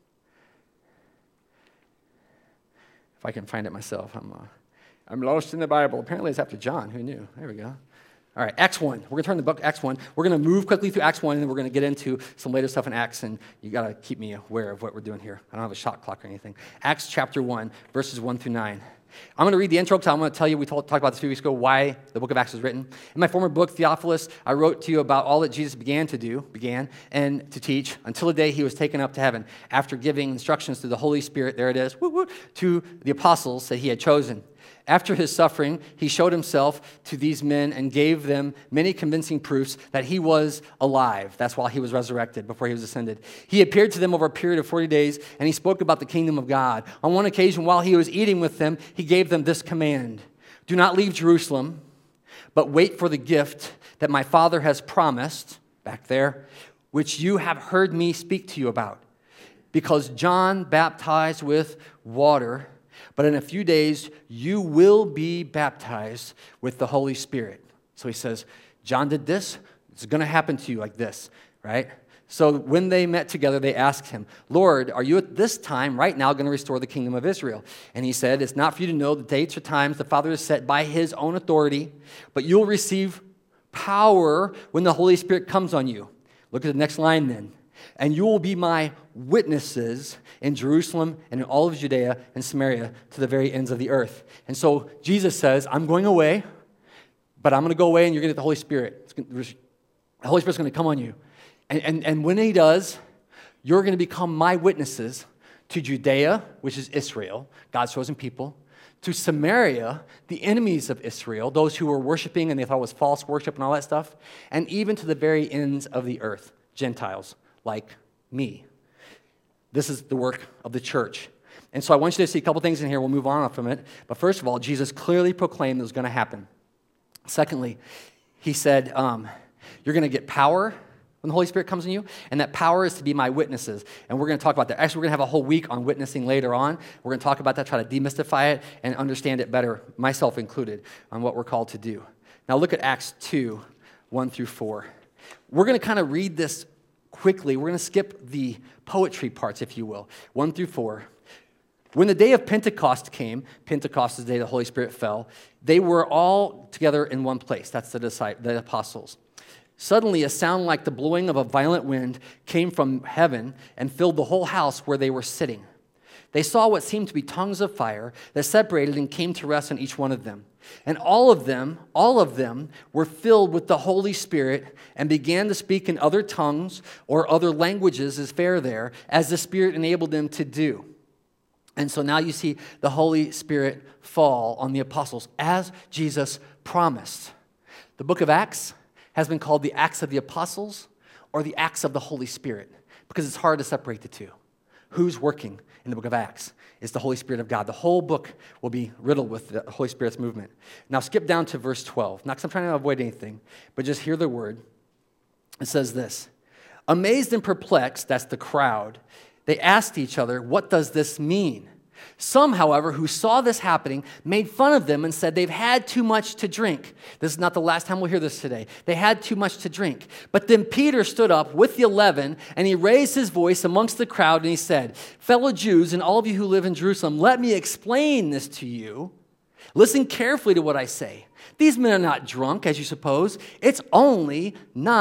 S1: If I can find it myself, I'm lost in the Bible. Apparently it's after John. Who knew? There we go. All right, Acts 1. We're going to turn to the book Acts 1. We're going to move quickly through Acts 1, and then we're going to get into some later stuff in Acts, and you got to keep me aware of what we're doing here. I don't have a shot clock or anything. Acts chapter 1, verses 1 through 9. I'm going to read the intro because I'm going to tell you, we talked about this a few weeks ago, why the book of Acts was written. In my former book, Theophilus, I wrote to you about all that Jesus began and to teach until the day he was taken up to heaven, after giving instructions to the Holy Spirit, there it is, to the apostles that he had chosen. After his suffering, he showed himself to these men and gave them many convincing proofs that he was alive. That's why he was resurrected, before he was ascended. He appeared to them over a period of 40 days, and he spoke about the kingdom of God. On one occasion, while he was eating with them, he gave them this command: do not leave Jerusalem, but wait for the gift that my Father has promised, back there, which you have heard me speak to you about. Because John baptized with water, but in a few days you will be baptized with the Holy Spirit. So he says, John did this, it's going to happen to you like this, right? So when they met together, they asked him, Lord, are you at this time, right now, going to restore the kingdom of Israel? And he said, it's not for you to know the dates or times the Father has set by his own authority, but you'll receive power when the Holy Spirit comes on you. Look at the next line then. And you will be my witnesses in Jerusalem and in all of Judea and Samaria to the very ends of the earth. And so Jesus says, I'm going away, but I'm going to go away and you're going to get the Holy Spirit. The Holy Spirit's going to come on you. And when he does, you're going to become my witnesses to Judea, which is Israel, God's chosen people, to Samaria, the enemies of Israel, those who were worshiping and they thought it was false worship and all that stuff, and even to the very ends of the earth, Gentiles like me. This is the work of the church. And so I want you to see a couple things in here. We'll move on from it. But first of all, Jesus clearly proclaimed it was going to happen. Secondly, he said, you're going to get power when the Holy Spirit comes in you, and that power is to be my witnesses. And we're going to talk about that. Actually, we're going to have a whole week on witnessing later on. We're going to talk about that, try to demystify it, and understand it better, myself included, on what we're called to do. Now look at Acts 2, 1 through 4. We're going to kind of read this quickly. We're going to skip the poetry parts, if you will, 1 through 4. When the day of Pentecost came, Pentecost is the day the Holy Spirit fell, they were all together in one place. That's the apostles. Suddenly, a sound like the blowing of a violent wind came from heaven and filled the whole house where they were sitting. They saw what seemed to be tongues of fire that separated and came to rest on each one of them. And all of them were filled with the Holy Spirit and began to speak in other tongues or other languages, is fair there, as the Spirit enabled them to do. And so now you see the Holy Spirit fall on the apostles as Jesus promised. The book of Acts has been called the Acts of the Apostles or the Acts of the Holy Spirit because it's hard to separate the two. Who's working in the book of Acts? It's the Holy Spirit of God. The whole book will be riddled with the Holy Spirit's movement. Now skip down to verse 12. Not because I'm trying to avoid anything, but just hear the word. It says this, amazed and perplexed, that's the crowd, they asked each other, what does this mean? Some, however, who saw this happening, made fun of them and said they've had too much to drink. This is not the last time we'll hear this today. They had too much to drink. But then Peter stood up with the 11, and he raised his voice amongst the crowd, and he said, fellow Jews and all of you who live in Jerusalem, let me explain this to you. Listen carefully to what I say. These men are not drunk, as you suppose. It's only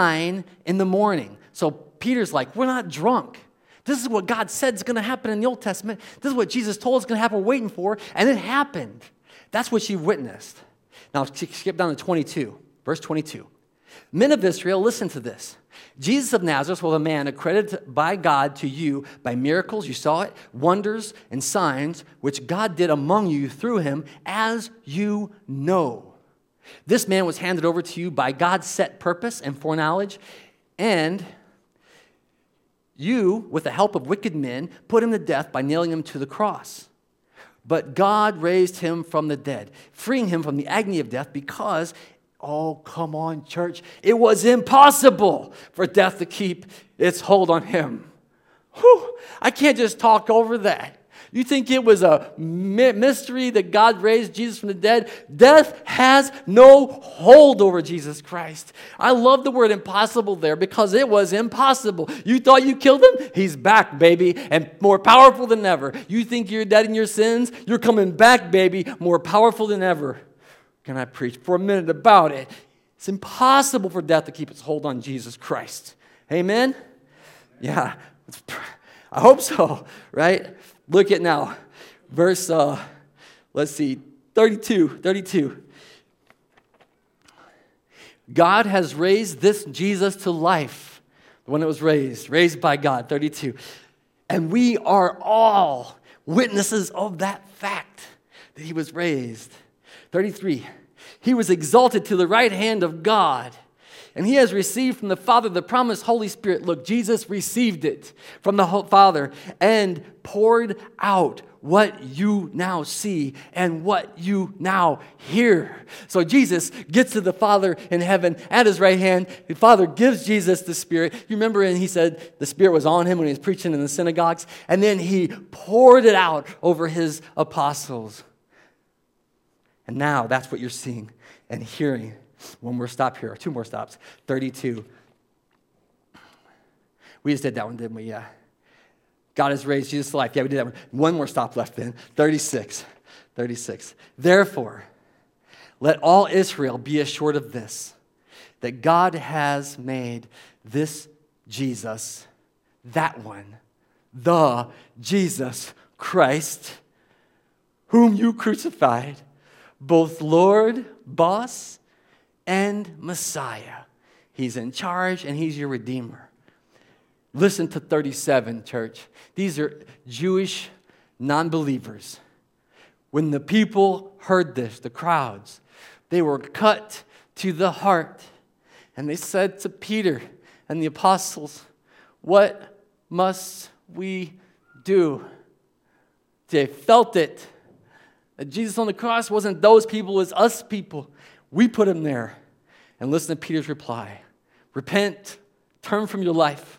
S1: 9 a.m. So Peter's like, we're not drunk. This is what God said is going to happen in the Old Testament. This is what Jesus told us is going to happen, we're waiting for, and it happened. That's what she witnessed. Now, skip down to 22, verse 22. Men of Israel, listen to this. Jesus of Nazareth was a man accredited by God to you by miracles, you saw it, wonders and signs, which God did among you through him, as you know. This man was handed over to you by God's set purpose and foreknowledge, and you, with the help of wicked men, put him to death by nailing him to the cross. But God raised him from the dead, freeing him from the agony of death because, oh, come on, church, it was impossible for death to keep its hold on him. Whew, I can't just talk over that. You think it was a mystery that God raised Jesus from the dead? Death has no hold over Jesus Christ. I love the word impossible there because it was impossible. You thought you killed him? He's back, baby, and more powerful than ever. You think you're dead in your sins? You're coming back, baby, more powerful than ever. Can I preach for a minute about it? It's impossible for death to keep its hold on Jesus Christ. Amen? Yeah, I hope so, right? Look at now, verse, 32. God has raised this Jesus to life, the one that was raised by God, 32. And we are all witnesses of that fact, that he was raised. 33, he was exalted to the right hand of God, And he has received from the Father the promised Holy Spirit. Look, Jesus received it from the Father and poured out what you now see and what you now hear. So Jesus gets to the Father in heaven at his right hand. The Father gives Jesus the Spirit. You remember, and he said the Spirit was on him when he was preaching in the synagogues. And then he poured it out over his apostles. And now that's what you're seeing and hearing. One more stop here, or two more stops. 32. We just did that one, didn't we? Yeah. God has raised Jesus to life. Yeah, we did that one. One more stop left then. 36. Therefore, let all Israel be assured of this, that God has made this Jesus, that one, the Jesus Christ, whom you crucified, both Lord, boss, and Messiah. He's in charge and he's your Redeemer. Listen to 37, church. These are Jewish non-believers. When the people heard this, the crowds, they were cut to the heart. And they said to Peter and the apostles, what must we do? They felt it. That Jesus on the cross wasn't those people, it was us people. We put him there. And listen to Peter's reply. Repent, turn from your life,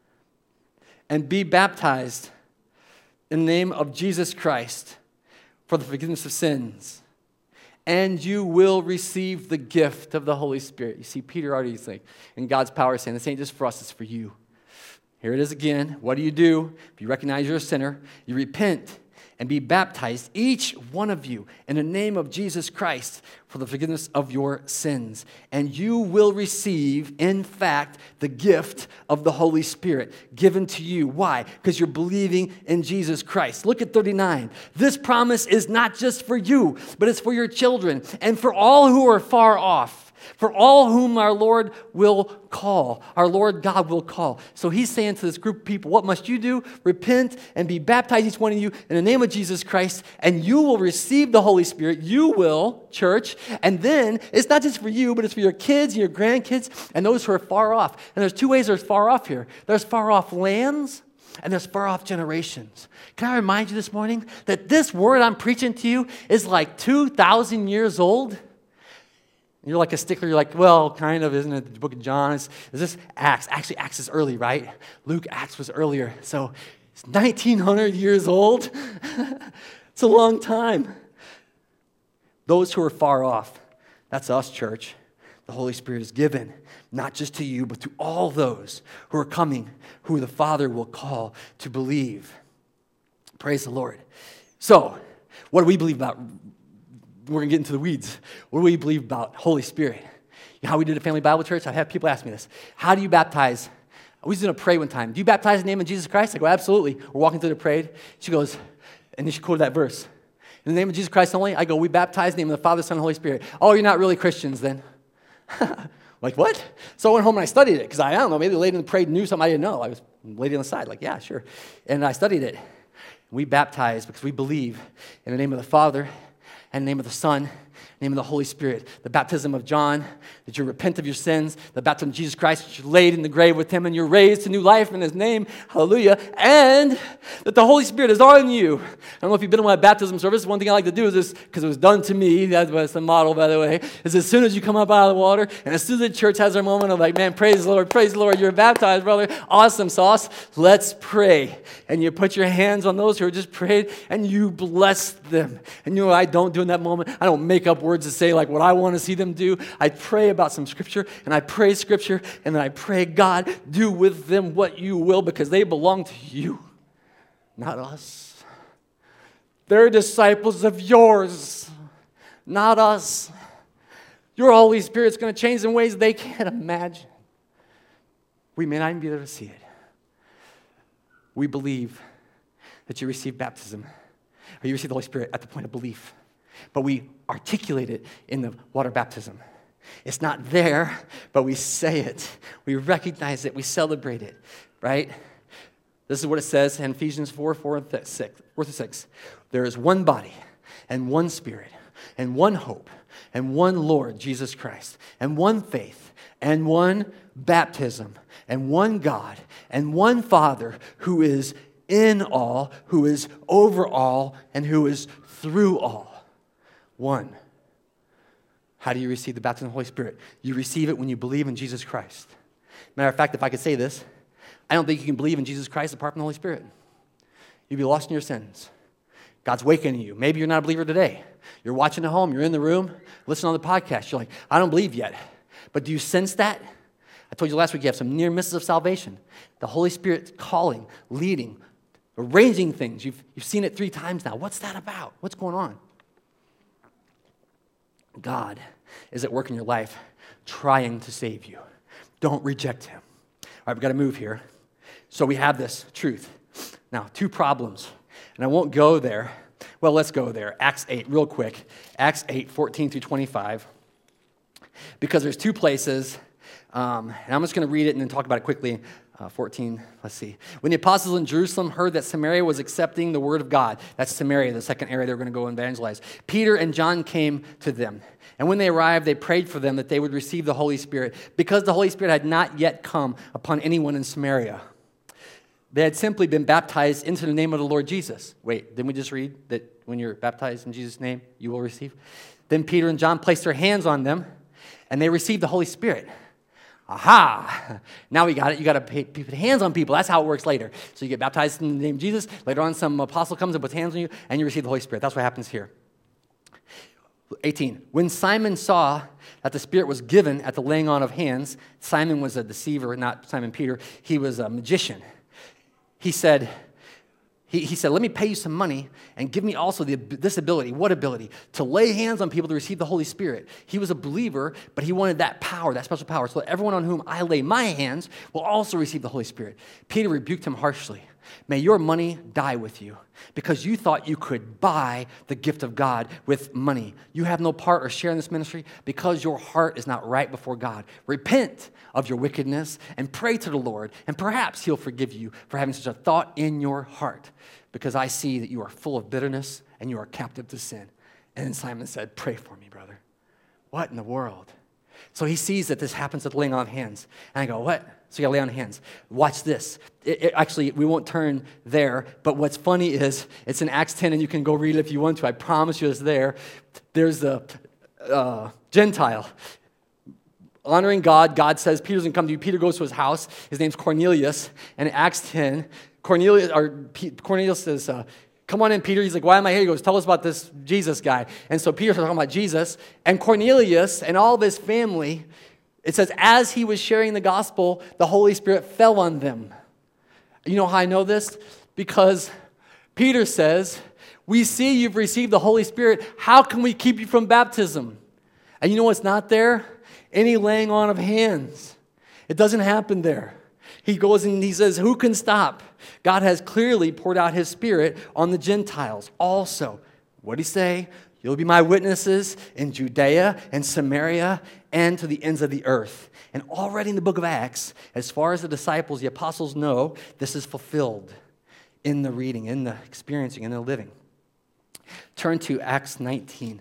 S1: and be baptized in the name of Jesus Christ for the forgiveness of sins. And you will receive the gift of the Holy Spirit. You see, Peter already is like, in God's power, saying, this ain't just for us, it's for you. Here it is again. What do? If you recognize you're a sinner, you repent and be baptized, each one of you, in the name of Jesus Christ for the forgiveness of your sins. And you will receive, in fact, the gift of the Holy Spirit given to you. Why? Because you're believing in Jesus Christ. Look at 39. This promise is not just for you, but it's for your children and for all who are far off. For all whom our Lord will call, our Lord God will call. So he's saying to this group of people, what must you do? Repent and be baptized, each one of you, in the name of Jesus Christ, and you will receive the Holy Spirit. You will, church. And then it's not just for you, but it's for your kids and your grandkids and those who are far off. And there's two ways there's far off here. There's far off lands and there's far off generations. Can I remind you this morning that this word I'm preaching to you is like 2,000 years old? You're like a stickler. You're like, well, kind of, isn't it? The book of John. Is this Acts? Actually, Acts is early, right? Luke, Acts was earlier. So it's 1,900 years old. It's a long time. Those who are far off, that's us, church. The Holy Spirit is given, not just to you, but to all those who are coming, who the Father will call to believe. Praise the Lord. So, what do we believe about? We're going to get into the weeds. What do we believe about Holy Spirit? You know how we did a family Bible church? I have people ask me this. How do you baptize? I was going to pray one time. Do you baptize in the name of Jesus Christ? I go, absolutely. We're walking through the parade. She goes, and then she quoted that verse. In the name of Jesus Christ only? I go, we baptize in the name of the Father, Son, and Holy Spirit. Oh, you're not really Christians then. Like, what? So I went home and I studied it, because I don't know, maybe the lady in the parade knew something I didn't know. I was lady on the side, like, yeah, sure. And I studied it. We baptize because we believe in the name of the Father, and the name of the Son, in the name of the Holy Spirit. The baptism of John, that you repent of your sins. The baptism of Jesus Christ, that you're laid in the grave with him and you're raised to new life in his name. Hallelujah. And that the Holy Spirit is on you. I don't know if you've been in my baptism service. One thing I like to do is this, because it was done to me. That's the model, by the way. Is as soon as you come up out of the water, and as soon as the church has their moment of like, man, praise the Lord, you're baptized, brother. Awesome sauce. Let's pray. And you put your hands on those who are just prayed, and you bless them. And you know what I don't do in that moment? I don't make up words to say like what I want to see them do. I pray about some scripture, and I pray scripture, and then I pray, God, do with them what you will, because they belong to you, not us. They're disciples of yours, not us. Your Holy Spirit's going to change in ways they can't imagine. We may not even be able to see it. We believe that you receive baptism, or you receive the Holy Spirit at the point of belief. But we articulate it in the water baptism. It's not there, but we say it. We recognize it. We celebrate it, right? This is what it says in Ephesians 4:4-6. There is one body and one Spirit and one hope and one Lord, Jesus Christ, and one faith, and one baptism, and one God, and one Father who is in all, who is over all, and who is through all. One. How do you receive the baptism of the Holy Spirit? You receive it when you believe in Jesus Christ. Matter of fact, if I could say this, I don't think you can believe in Jesus Christ apart from the Holy Spirit. You'd be lost in your sins. God's wakening you. Maybe you're not a believer today. You're watching at home. You're in the room, listening on the podcast. You're like, I don't believe yet. But do you sense that? I told you last week you have some near misses of salvation. The Holy Spirit's calling, leading, arranging things. You've seen it 3 times now. What's that about? What's going on? God is at work in your life trying to save you. Don't reject him. All right, we've got to move here. So we have this truth. Now, 2 problems. And I won't go there. Well, let's go there. Acts 8, real quick. Acts 8, 14 through 25. Because there's 2 places. And I'm just going to read it and then talk about it quickly. 14, let's see. When the apostles in Jerusalem heard that Samaria was accepting the word of God, that's Samaria, the second area they were going to go evangelize, Peter and John came to them. And when they arrived, they prayed for them that they would receive the Holy Spirit, because the Holy Spirit had not yet come upon anyone in Samaria. They had simply been baptized into the name of the Lord Jesus. Wait, didn't we just read that when you're baptized in Jesus' name, you will receive? Then Peter and John placed their hands on them, and they received the Holy Spirit. Aha! Now we got it. You got to put hands on people. That's how it works later. So you get baptized in the name of Jesus. Later on, some apostle comes and puts hands on you, and you receive the Holy Spirit. That's what happens here. 18. When Simon saw that the Spirit was given at the laying on of hands, Simon was a deceiver, not Simon Peter. He was a magician. He said, let me pay you some money and give me also this ability. What ability? To lay hands on people to receive the Holy Spirit. He was a believer, but he wanted that power, that special power, so that everyone on whom I lay my hands will also receive the Holy Spirit. Peter rebuked him harshly. May your money die with you, because you thought you could buy the gift of God with money. You have no part or share in this ministry because your heart is not right before God. Repent of your wickedness and pray to the Lord, and perhaps he'll forgive you for having such a thought in your heart, because I see that you are full of bitterness and you are captive to sin. And then Simon said, pray for me, brother. What in the world? So he sees that this happens at the laying on of hands. And I go, what? So you got to lay on hands. Watch this. Actually, we won't turn there, but what's funny is it's in Acts 10, and you can go read it if you want to. I promise you it's there. There's the Gentile honoring God. God says, Peter doesn't come to you. Peter goes to his house. His name's Cornelius. And in Acts 10, Cornelius says, come on in, Peter. He's like, why am I here? He goes, tell us about this Jesus guy. And so Peter's talking about Jesus. And Cornelius and all of his family, it says, as he was sharing the gospel, the Holy Spirit fell on them. You know how I know this? Because Peter says, we see you've received the Holy Spirit. How can we keep you from baptism? And you know what's not there? Any laying on of hands. It doesn't happen there. He goes and he says, who can stop? God has clearly poured out his Spirit on the Gentiles also. What did he say? You'll be my witnesses in Judea and Samaria and to the ends of the earth. And already in the book of Acts, as far as the disciples, the apostles know, this is fulfilled in the reading, in the experiencing, in the living. Turn to Acts 19.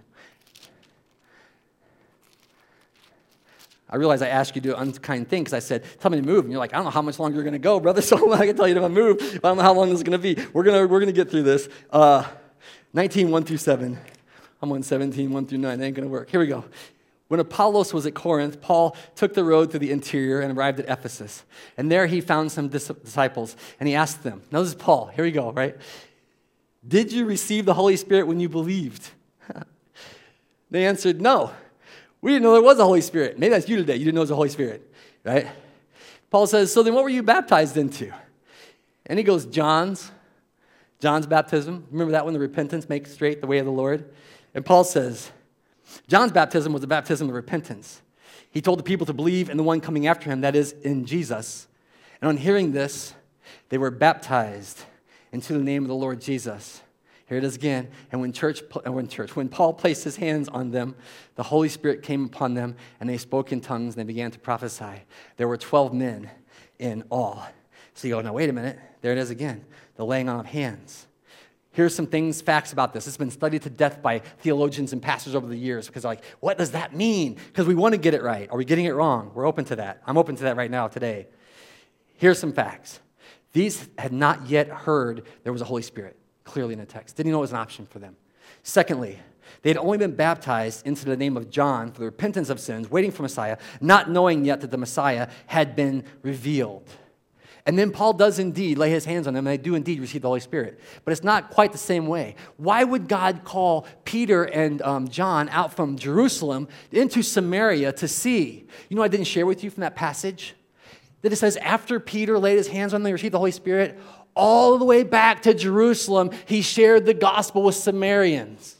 S1: I realize I asked you to do an unkind thing because I said, tell me to move. And you're like, I don't know how much longer you're going to go, brother, so I can tell you to move. But I don't know how long this is going to be. We're going to get through this. 19, 1 through 7. I'm on 17, 1 through 9. That ain't going to work. Here we go. When Apollos was at Corinth, Paul took the road through the interior and arrived at Ephesus. And there he found some disciples, and he asked them, now this is Paul. Here we go, right? Did you receive the Holy Spirit when you believed? They answered, no. We didn't know there was a Holy Spirit. Maybe that's you today. You didn't know there was a Holy Spirit, right? Paul says, so then what were you baptized into? And he goes, John's baptism. Remember that one, the repentance, make straight the way of the Lord? And Paul says, John's baptism was a baptism of repentance. He told the people to believe in the one coming after him, that is, in Jesus. And on hearing this, they were baptized into the name of the Lord Jesus. Here it is again. And when Paul placed his hands on them, the Holy Spirit came upon them, and they spoke in tongues, and they began to prophesy. There were 12 men in all. So you go, now wait a minute. There it is again. The laying on of hands. Here's some facts about this. It's been studied to death by theologians and pastors over the years because they're like, what does that mean? Because we want to get it right. Are we getting it wrong? We're open to that. I'm open to that right now today. Here's some facts. These had not yet heard there was a Holy Spirit, clearly in the text. Didn't know it was an option for them. Secondly, they had only been baptized into the name of John for the repentance of sins, waiting for Messiah, not knowing yet that the Messiah had been revealed. And then Paul does indeed lay his hands on them, and they do indeed receive the Holy Spirit. But it's not quite the same way. Why would God call Peter and John out from Jerusalem into Samaria to see? You know, I didn't share with you from that passage that it says after Peter laid his hands on them, they received the Holy Spirit, all the way back to Jerusalem, he shared the gospel with Samaritans,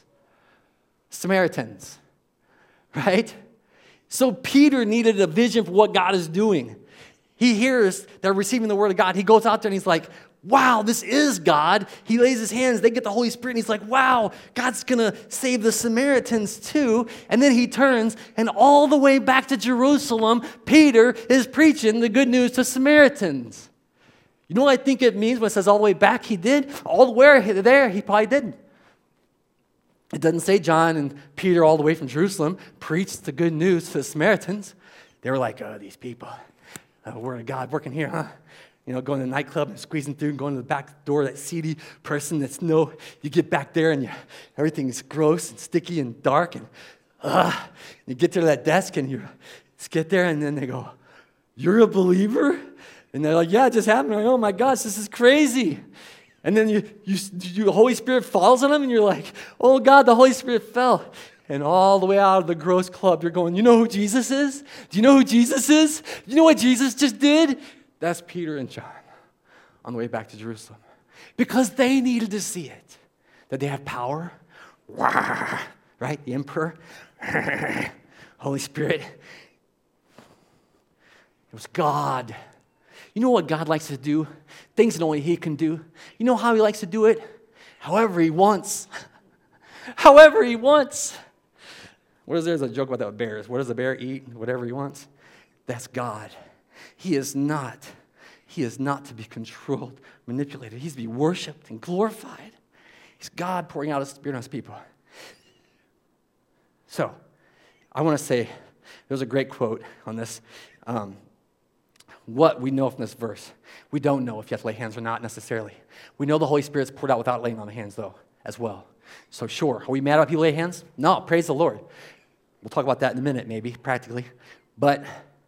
S1: right? So Peter needed a vision for what God is doing. He hears they're receiving the word of God. He goes out there and he's like, wow, this is God. He lays his hands, they get the Holy Spirit, and he's like, wow, God's going to save the Samaritans too. And then he turns, and all the way back to Jerusalem, Peter is preaching the good news to Samaritans. You know what I think it means when it says all the way back? He did. All the way there, he probably didn't. It doesn't say John and Peter all the way from Jerusalem preached the good news to the Samaritans. They were like, oh, these people. Word of God working here, huh? You know, going to the nightclub and squeezing through and going to the back door, that seedy person that's you get back there and everything's gross and sticky and dark and you get to that desk and you just get there and then they go, you're a believer? And they're like, yeah, it just happened. Like, oh my gosh, this is crazy. And then the Holy Spirit falls on them and you're like, oh God, the Holy Spirit fell. And all the way out of the gross club, you're going, you know who Jesus is? Do you know who Jesus is? You know what Jesus just did? That's Peter and John on the way back to Jerusalem. Because they needed to see it. That they have power. Right? The emperor. Holy Spirit. It was God. You know what God likes to do? Things that only He can do. You know how He likes to do it? However He wants. However He wants. There's a joke about that with bears. What does a bear eat? Whatever he wants. That's God. He is not to be controlled, manipulated. He's to be worshiped and glorified. He's God pouring out His Spirit on His people. So, I want to say, there's a great quote on this. What we know from this verse. We don't know if you have to lay hands or not necessarily. We know the Holy Spirit's poured out without laying on the hands, though, as well. So sure, are we mad about people lay hands? No, praise the Lord. We'll talk about that in a minute, maybe, practically. But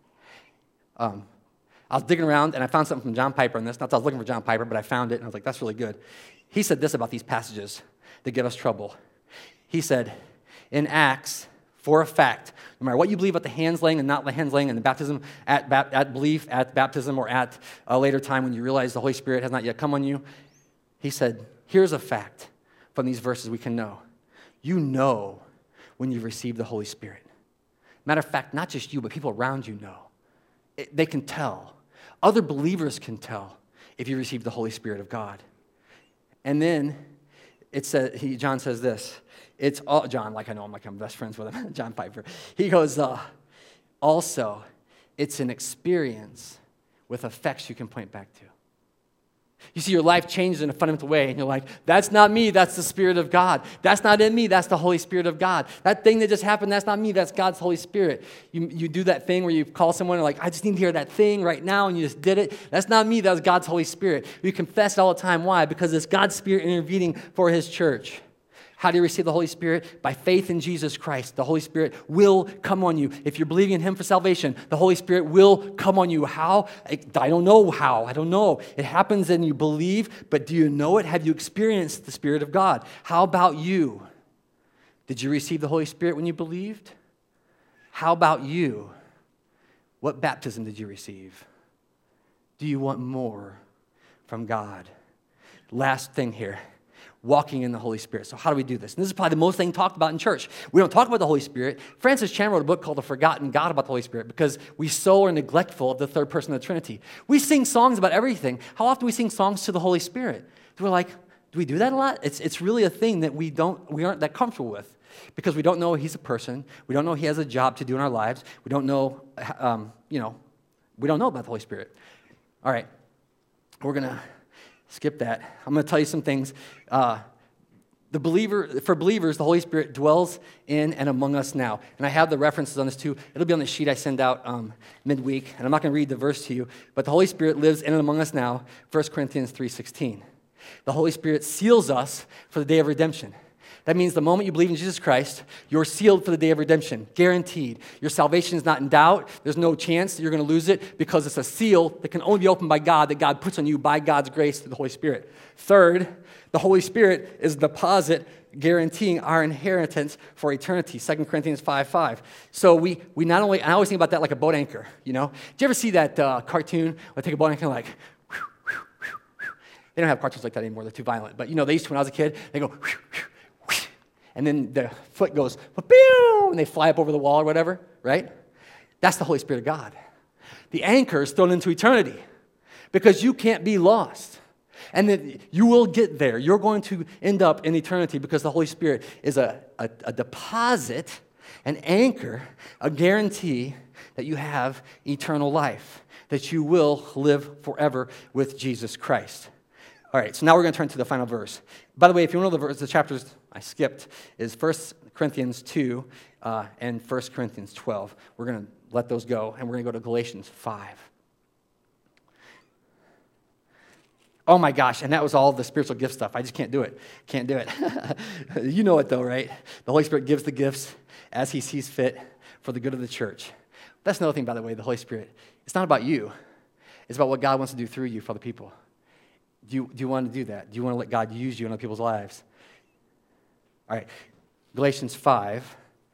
S1: I was digging around, and I found something from John Piper on this. Not that I was looking for John Piper, but I found it, and I was like, that's really good. He said this about these passages that give us trouble. He said, in Acts, for a fact, no matter what you believe about the hands laying and not the hands laying and the baptism, at belief, at baptism, or at a later time when you realize the Holy Spirit has not yet come on you, he said, here's a fact from these verses we can know. You know when you've received the Holy Spirit. Matter of fact, not just you, but people around you know. They can tell. Other believers can tell if you received the Holy Spirit of God. And then John says this. It's all, John, like I know him, like I'm best friends with him, John Piper. He goes, also, it's an experience with effects you can point back to. You see your life changes in a fundamental way, and you're like, that's not me, that's the Spirit of God. That's not in me, that's the Holy Spirit of God. That thing that just happened, that's not me, that's God's Holy Spirit. You do that thing where you call someone and like, I just need to hear that thing right now, and you just did it. That's not me, that's God's Holy Spirit. We confess it all the time. Why? Because it's God's Spirit intervening for His church. How do you receive the Holy Spirit? By faith in Jesus Christ. The Holy Spirit will come on you. If you're believing in Him for salvation, the Holy Spirit will come on you. How? I don't know how. I don't know. It happens and you believe, but do you know it? Have you experienced the Spirit of God? How about you? Did you receive the Holy Spirit when you believed? How about you? What baptism did you receive? Do you want more from God? Last thing here. Walking in the Holy Spirit. So how do we do this? And this is probably the most thing talked about in church. We don't talk about the Holy Spirit. Francis Chan wrote a book called The Forgotten God about the Holy Spirit because we so are neglectful of the third person of the Trinity. We sing songs about everything. How often do we sing songs to the Holy Spirit? We're like, do we do that a lot? It's really a thing that we aren't that comfortable with because we don't know He's a person. We don't know He has a job to do in our lives. We don't know, we don't know about the Holy Spirit. All right, we're going to skip that. I'm going to tell you some things. For believers, the Holy Spirit dwells in and among us now. And I have the references on this too. It'll be on the sheet I send out midweek. And I'm not going to read the verse to you. But the Holy Spirit lives in and among us now, 1 Corinthians 3:16. The Holy Spirit seals us for the day of redemption. That means the moment you believe in Jesus Christ, you're sealed for the day of redemption, guaranteed. Your salvation is not in doubt. There's no chance that you're going to lose it because it's a seal that can only be opened by God, that God puts on you by God's grace through the Holy Spirit. Third, the Holy Spirit is a deposit guaranteeing our inheritance for eternity, 2 Corinthians 5:5. So we not only, I always think about that like a boat anchor, you know? Did you ever see that cartoon where they take a boat anchor and like, whew, whew, whew, whew. They don't have cartoons like that anymore, they're too violent. But you know, they used to when I was a kid, they go, whew, whew, whew, and then the foot goes, pew, and they fly up over the wall or whatever, right? That's the Holy Spirit of God. The anchor is thrown into eternity because you can't be lost. And that you will get there. You're going to end up in eternity because the Holy Spirit is a deposit, an anchor, a guarantee that you have eternal life, that you will live forever with Jesus Christ. All right, so now we're going to turn to the final verse. By the way, if you want to know the chapters I skipped, is 1 Corinthians 2 and 1 Corinthians 12. We're going to let those go, and we're going to go to Galatians 5. Oh my gosh, and that was all the spiritual gift stuff. I just can't do it. Can't do it. You know it though, right? The Holy Spirit gives the gifts as he sees fit for the good of the church. That's another thing, by the way, the Holy Spirit. It's not about you. It's about what God wants to do through you for other people. Do you want to do that? Do you want to let God use you in other people's lives? All right, Galatians 5.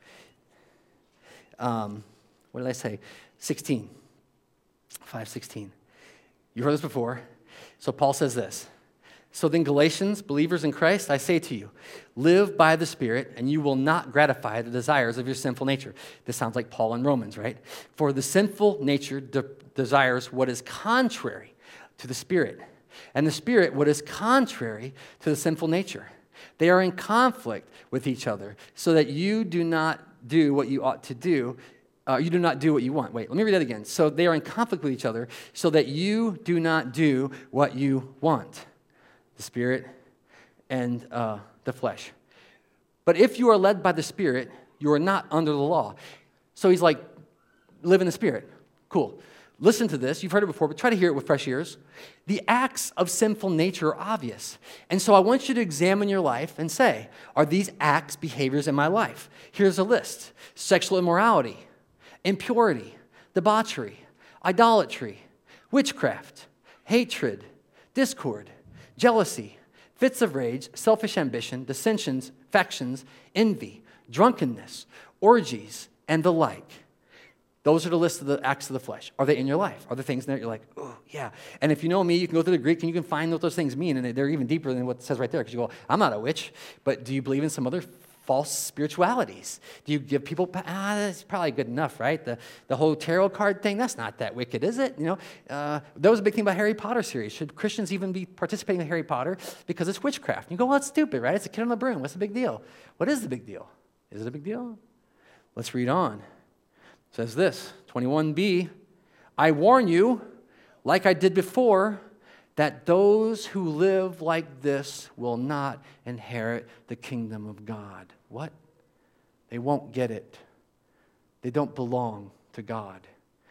S1: What did I say? 16. 5:16. You heard this before. So Paul says this. So then, Galatians, believers in Christ, I say to you, live by the Spirit, and you will not gratify the desires of your sinful nature. This sounds like Paul in Romans, right? For the sinful nature desires what is contrary to the Spirit, and the Spirit what is contrary to the sinful nature. They are in conflict with each other, so that you do not do what you ought to do. You do not do what you want. Wait, let me read that again. So they are in conflict with each other, so that you do not do what you want. The Spirit and the flesh. But if you are led by the Spirit, you are not under the law. So he's like, live in the Spirit. Cool. Listen to this. You've heard it before, but try to hear it with fresh ears. The acts of sinful nature are obvious. And so I want you to examine your life and say, are these acts behaviors in my life? Here's a list. Sexual immorality, impurity, debauchery, idolatry, witchcraft, hatred, discord, jealousy, fits of rage, selfish ambition, dissensions, factions, envy, drunkenness, orgies, and the like. Those are the list of the acts of the flesh. Are they in your life? Are there things in there you're like, oh, yeah. And if you know me, you can go through the Greek and you can find what those things mean, and they're even deeper than what it says right there, because you go, I'm not a witch, but do you believe in some other false spiritualities? Do you give people, that's probably good enough, right? The whole tarot card thing, that's not that wicked, is it? You know, that was a big thing about Harry Potter series. Should Christians even be participating in Harry Potter? Because it's witchcraft. You go, well, it's stupid, right? It's a kid on the broom. What's the big deal? What is the big deal? Is it a big deal? Let's read on. It says this, 21b, I warn you, like I did before, that those who live like this will not inherit the kingdom of God. What? They won't get it. They don't belong to God.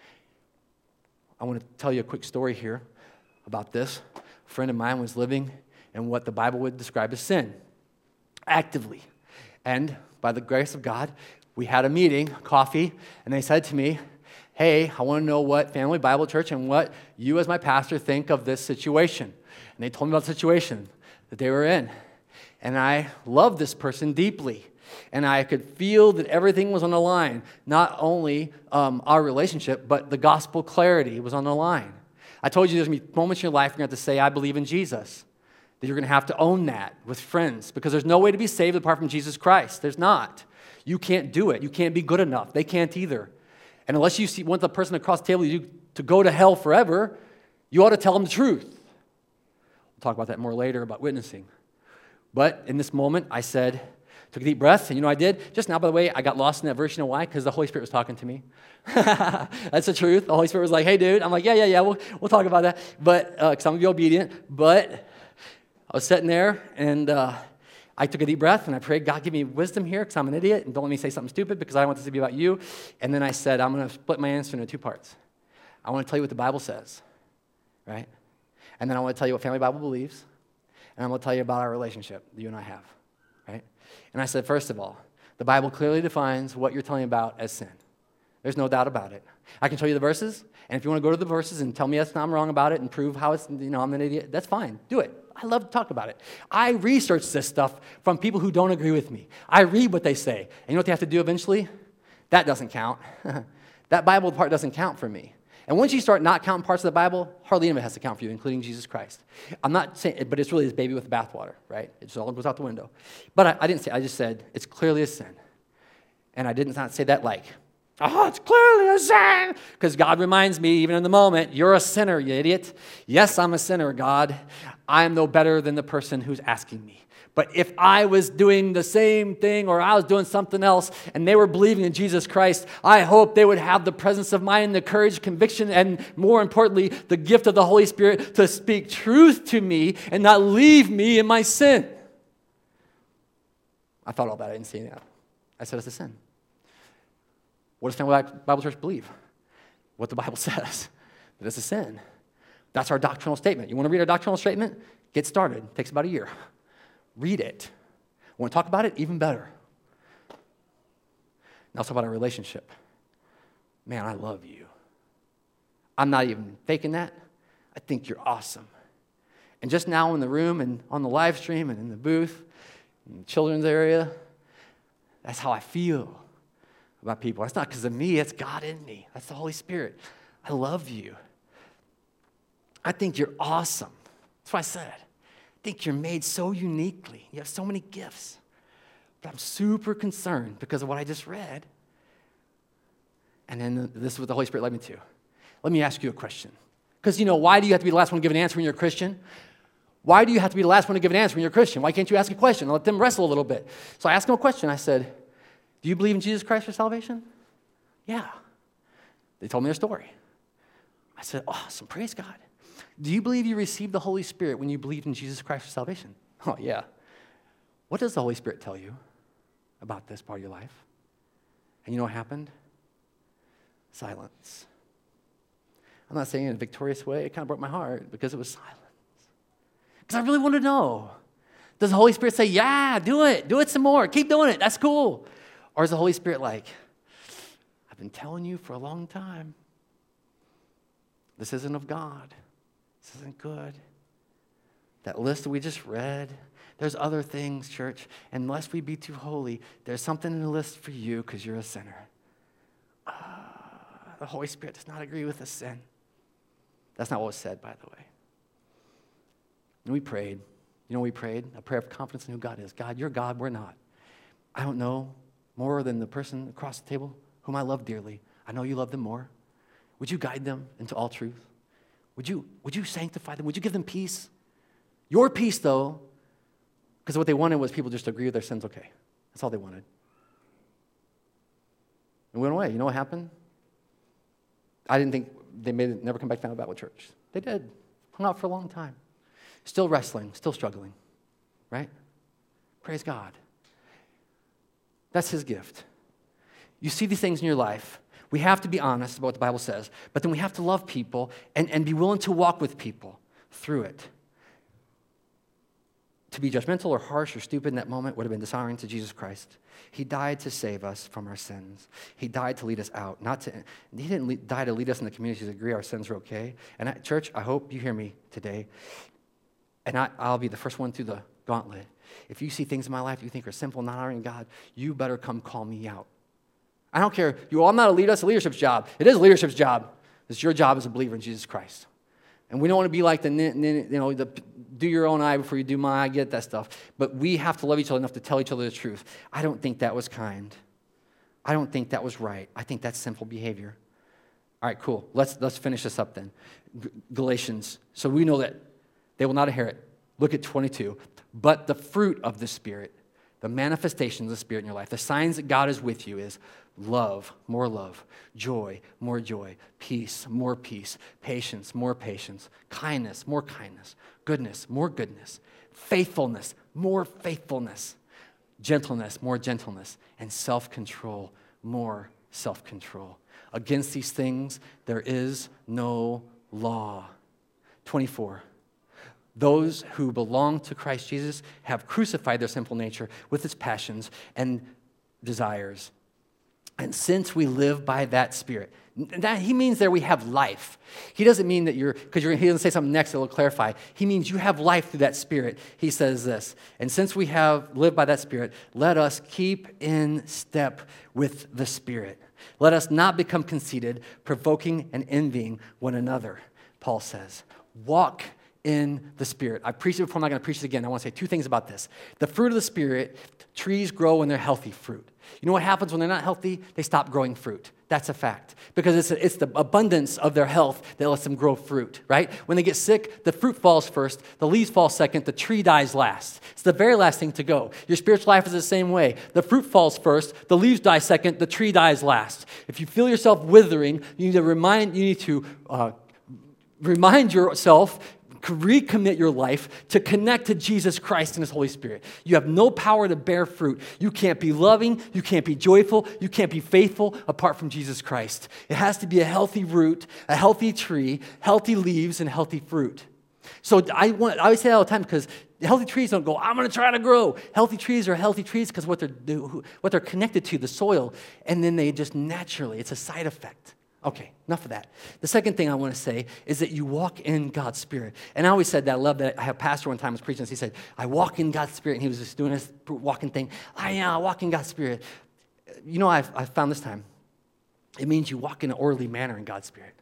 S1: I want to tell you a quick story here about this. A friend of mine was living in what the Bible would describe as sin, actively. And by the grace of God, we had a meeting, coffee, and they said to me, hey, I want to know what Family Bible Church and what you as my pastor think of this situation. And they told me about the situation that they were in. And I loved this person deeply. And I could feel that everything was on the line. Not only our relationship, but the gospel clarity was on the line. I told you there's going to be moments in your life you're going to have to say, I believe in Jesus. That you're going to have to own that with friends. Because there's no way to be saved apart from Jesus Christ. There's not. You can't do it. You can't be good enough. They can't either. And unless you want the person across the table to go to hell forever, you ought to tell them the truth. We'll talk about that more later, about witnessing. But in this moment, I said, took a deep breath, and you know what I did? Just now, by the way, I got lost in that verse. You know why? Because the Holy Spirit was talking to me. That's the truth. The Holy Spirit was like, hey, dude. I'm like, yeah, we'll talk about that. But, because I'm going to be obedient. But I was sitting there, and I took a deep breath and I prayed, God, give me wisdom here because I'm an idiot and don't let me say something stupid because I want this to be about you. And then I said, I'm going to split my answer into 2 parts. I want to tell you what the Bible says, right? And then I want to tell you what Family Bible believes. And I'm going to tell you about our relationship that you and I have, right? And I said, first of all, the Bible clearly defines what you're telling about as sin. There's no doubt about it. I can show you the verses, and if you want to go to the verses and tell me I'm wrong about it and prove how it's, I'm an idiot, that's fine. Do it. I love to talk about it. I research this stuff from people who don't agree with me. I read what they say. And you know what they have to do eventually? That doesn't count. That Bible part doesn't count for me. And once you start not counting parts of the Bible, hardly any of it has to count for you, including Jesus Christ. I'm not saying, but it's really this baby with the bathwater, right? It just all goes out the window. But I didn't say, I just said, it's clearly a sin. And I did not say that like, oh, it's clearly a sin. Because God reminds me, even in the moment, you're a sinner, you idiot. Yes, I'm a sinner, God. I am no better than the person who's asking me. But if I was doing the same thing or I was doing something else and they were believing in Jesus Christ, I hope they would have the presence of mind, the courage, conviction, and more importantly, the gift of the Holy Spirit to speak truth to me and not leave me in my sin. I thought all that. I didn't say that. I said it's a sin. What does Family Bible Church believe? What the Bible says. That it's a sin. That's our doctrinal statement. You want to read our doctrinal statement? Get started. It takes about a year. Read it. Want to talk about it? Even better. Now let's talk about our relationship. Man, I love you. I'm not even faking that. I think you're awesome. And just now in the room and on the live stream and in the booth, in the children's area, that's how I feel about people. That's not because of me. It's God in me. That's the Holy Spirit. I love you. I think you're awesome. That's what I said. I think you're made so uniquely. You have so many gifts. But I'm super concerned because of what I just read. And then this is what the Holy Spirit led me to. Let me ask you a question. Because, why do you have to be the last one to give an answer when you're a Christian? Why do you have to be the last one to give an answer when you're a Christian? Why can't you ask a question and let them wrestle a little bit? So I asked them a question. I said, do you believe in Jesus Christ for salvation? Yeah. They told me their story. I said, awesome, praise God. Do you believe you received the Holy Spirit when you believed in Jesus Christ for salvation? Oh, yeah. What does the Holy Spirit tell you about this part of your life? And you know what happened? Silence. I'm not saying it in a victorious way. It kind of broke my heart because it was silence. Because I really want to know. Does the Holy Spirit say, yeah, do it. Do it some more. Keep doing it. That's cool. Or is the Holy Spirit like, I've been telling you for a long time. This isn't of God. This isn't good. That list that we just read, there's other things, church. Unless we be too holy, there's something in the list for you because you're a sinner. The Holy Spirit does not agree with the sin. That's not what was said, by the way. And we prayed. You know what we prayed? A prayer of confidence in who God is. God, you're God, we're not. I don't know more than the person across the table whom I love dearly. I know you love them more. Would you guide them into all truth? Would you sanctify them? Would you give them peace? Your peace, though, because what they wanted was people just to agree with their sins okay. That's all they wanted. And went away. You know what happened? I didn't think they never come back to Family Bible Church. They did. Hung out for a long time. Still wrestling, still struggling, right? Praise God. That's his gift. You see these things in your life. We have to be honest about what the Bible says, but then we have to love people and be willing to walk with people through it. To be judgmental or harsh or stupid in that moment would have been dishonoring to Jesus Christ. He died to save us from our sins. He died to lead us out. He didn't die to lead us in the community to agree our sins are okay. And church, I hope you hear me today. And I'll be the first one through the gauntlet. If you see things in my life you think are simple, not honoring God, you better come call me out. I don't care. I'm not a leader. That's a leadership's job. It is a leadership's job. It's your job as a believer in Jesus Christ. And we don't want to be like the do your own eye before you do my eye. I get that stuff. But we have to love each other enough to tell each other the truth. I don't think that was kind. I don't think that was right. I think that's sinful behavior. All right, cool. Let's finish this up then. Galatians. So we know that they will not inherit. Look at 22. But the fruit of the Spirit, the manifestations of the Spirit in your life, the signs that God is with you is love, joy, more joy, peace, more peace, patience, more patience, kindness, more kindness, goodness, more goodness, faithfulness, more faithfulness, gentleness, more gentleness, and self-control, more self-control. Against these things, there is no law. 24. Those who belong to Christ Jesus have crucified their sinful nature with its passions and desires. And since we live by that Spirit, that he means there we have life. He doesn't mean that he doesn't say something next that will clarify. He means you have life through that Spirit. He says this, and since we have lived by that Spirit, let us keep in step with the Spirit. Let us not become conceited, provoking and envying one another, Paul says. Walk in the Spirit. I preached it before, I'm not going to preach it again. I want to say two things about this. The fruit of the Spirit, trees grow when they're healthy fruit. You know what happens when they're not healthy? They stop growing fruit. That's a fact. Because it's the abundance of their health that lets them grow fruit, right? When they get sick, the fruit falls first, the leaves fall second, the tree dies last. It's the very last thing to go. Your spiritual life is the same way. The fruit falls first, the leaves die second, the tree dies last. If you feel yourself withering, you need to remind yourself, recommit your life to connect to Jesus Christ and His Holy Spirit. You have no power to bear fruit. You can't be loving, you can't be joyful, you can't be faithful apart from Jesus Christ. It has to be a healthy root, a healthy tree, healthy leaves, and healthy fruit. So I always say that all the time because healthy trees don't go, I'm going to try to grow. Healthy trees are healthy trees because what they're connected to, the soil, and then they just naturally, it's a side effect. Okay, enough of that. The second thing I want to say is that you walk in God's Spirit. And I always said that. I love that. I had a pastor one time was preaching this. He said, I walk in God's Spirit. And he was just doing this walking thing. I walk in God's Spirit. You know, I found this time. It means you walk in an orderly manner in God's Spirit.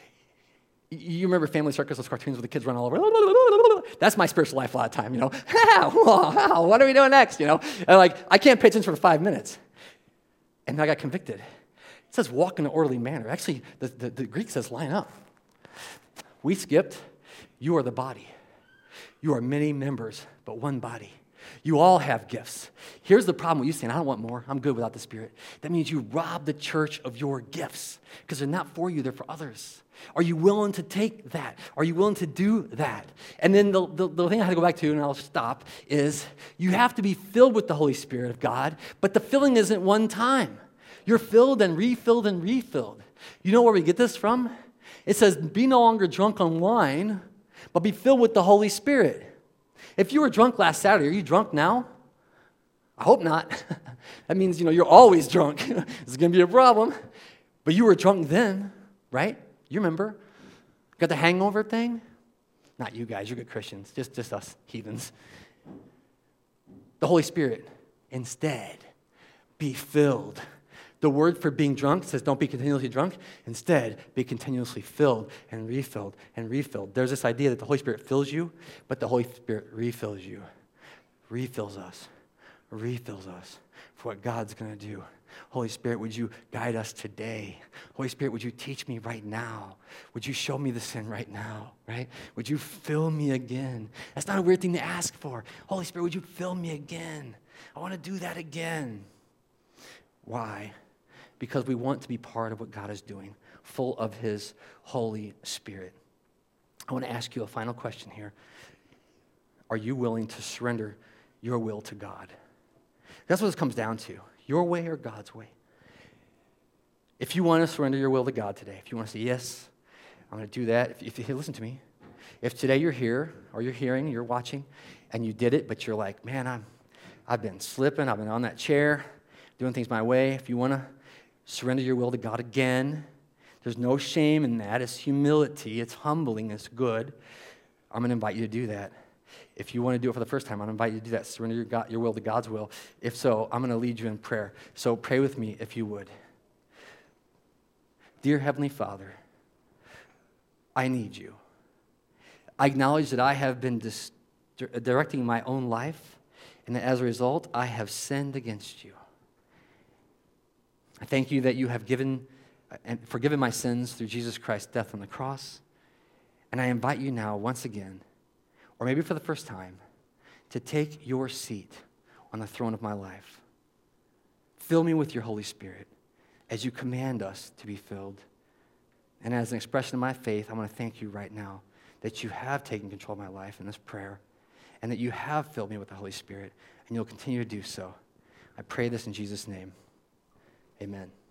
S1: You remember Family Circus, those cartoons where the kids run all over? That's my spiritual life a lot of time, you know. What are we doing next, you know? And I can't pay attention for 5 minutes. And I got convicted. It says walk in an orderly manner. Actually, the Greek says line up. We skipped. You are the body. You are many members, but one body. You all have gifts. Here's the problem with you saying, I don't want more. I'm good without the Spirit. That means you rob the church of your gifts because they're not for you. They're for others. Are you willing to take that? Are you willing to do that? And then the thing I had to go back to, and I'll stop, is you have to be filled with the Holy Spirit of God, but the filling isn't one time. You're filled and refilled and refilled. You know where we get this from? It says, be no longer drunk on wine, but be filled with the Holy Spirit. If you were drunk last Saturday, are you drunk now? I hope not. That means, you're always drunk. It's going to be a problem. But you were drunk then, right? You remember? Got the hangover thing? Not you guys, you're good Christians. Just us heathens. The Holy Spirit, instead, be filled. The word for being drunk says don't be continuously drunk. Instead, be continuously filled and refilled and refilled. There's this idea that the Holy Spirit fills you, but the Holy Spirit refills you. Refills us for what God's going to do. Holy Spirit, would you guide us today? Holy Spirit, would you teach me right now? Would you show me the sin right now, right? Would you fill me again? That's not a weird thing to ask for. Holy Spirit, would you fill me again? I want to do that again. Why? Because we want to be part of what God is doing, full of His Holy Spirit. I want to ask you a final question here. Are you willing to surrender your will to God? That's what this comes down to, your way or God's way. If you want to surrender your will to God today, if you want to say, yes, I'm going to do that, if listen to me. If today you're here, or you're hearing, you're watching, and you did it, but you're like, man, I've been slipping, I've been on that chair, doing things my way. If you want to surrender your will to God again, there's no shame in that. It's humility. It's humbling. It's good. I'm going to invite you to do that. If you want to do it for the first time, I'm going to invite you to do that. Surrender your will to God's will. If so, I'm going to lead you in prayer. So pray with me if you would. Dear Heavenly Father, I need you. I acknowledge that I have been directing my own life, and that as a result, I have sinned against you. I thank you that you have forgiven my sins through Jesus Christ's death on the cross. And I invite you now, once again, or maybe for the first time, to take your seat on the throne of my life. Fill me with your Holy Spirit as you command us to be filled. And as an expression of my faith, I want to thank you right now that you have taken control of my life in this prayer. and that you have filled me with the Holy Spirit, and you'll continue to do so. I pray this in Jesus' name. Amen.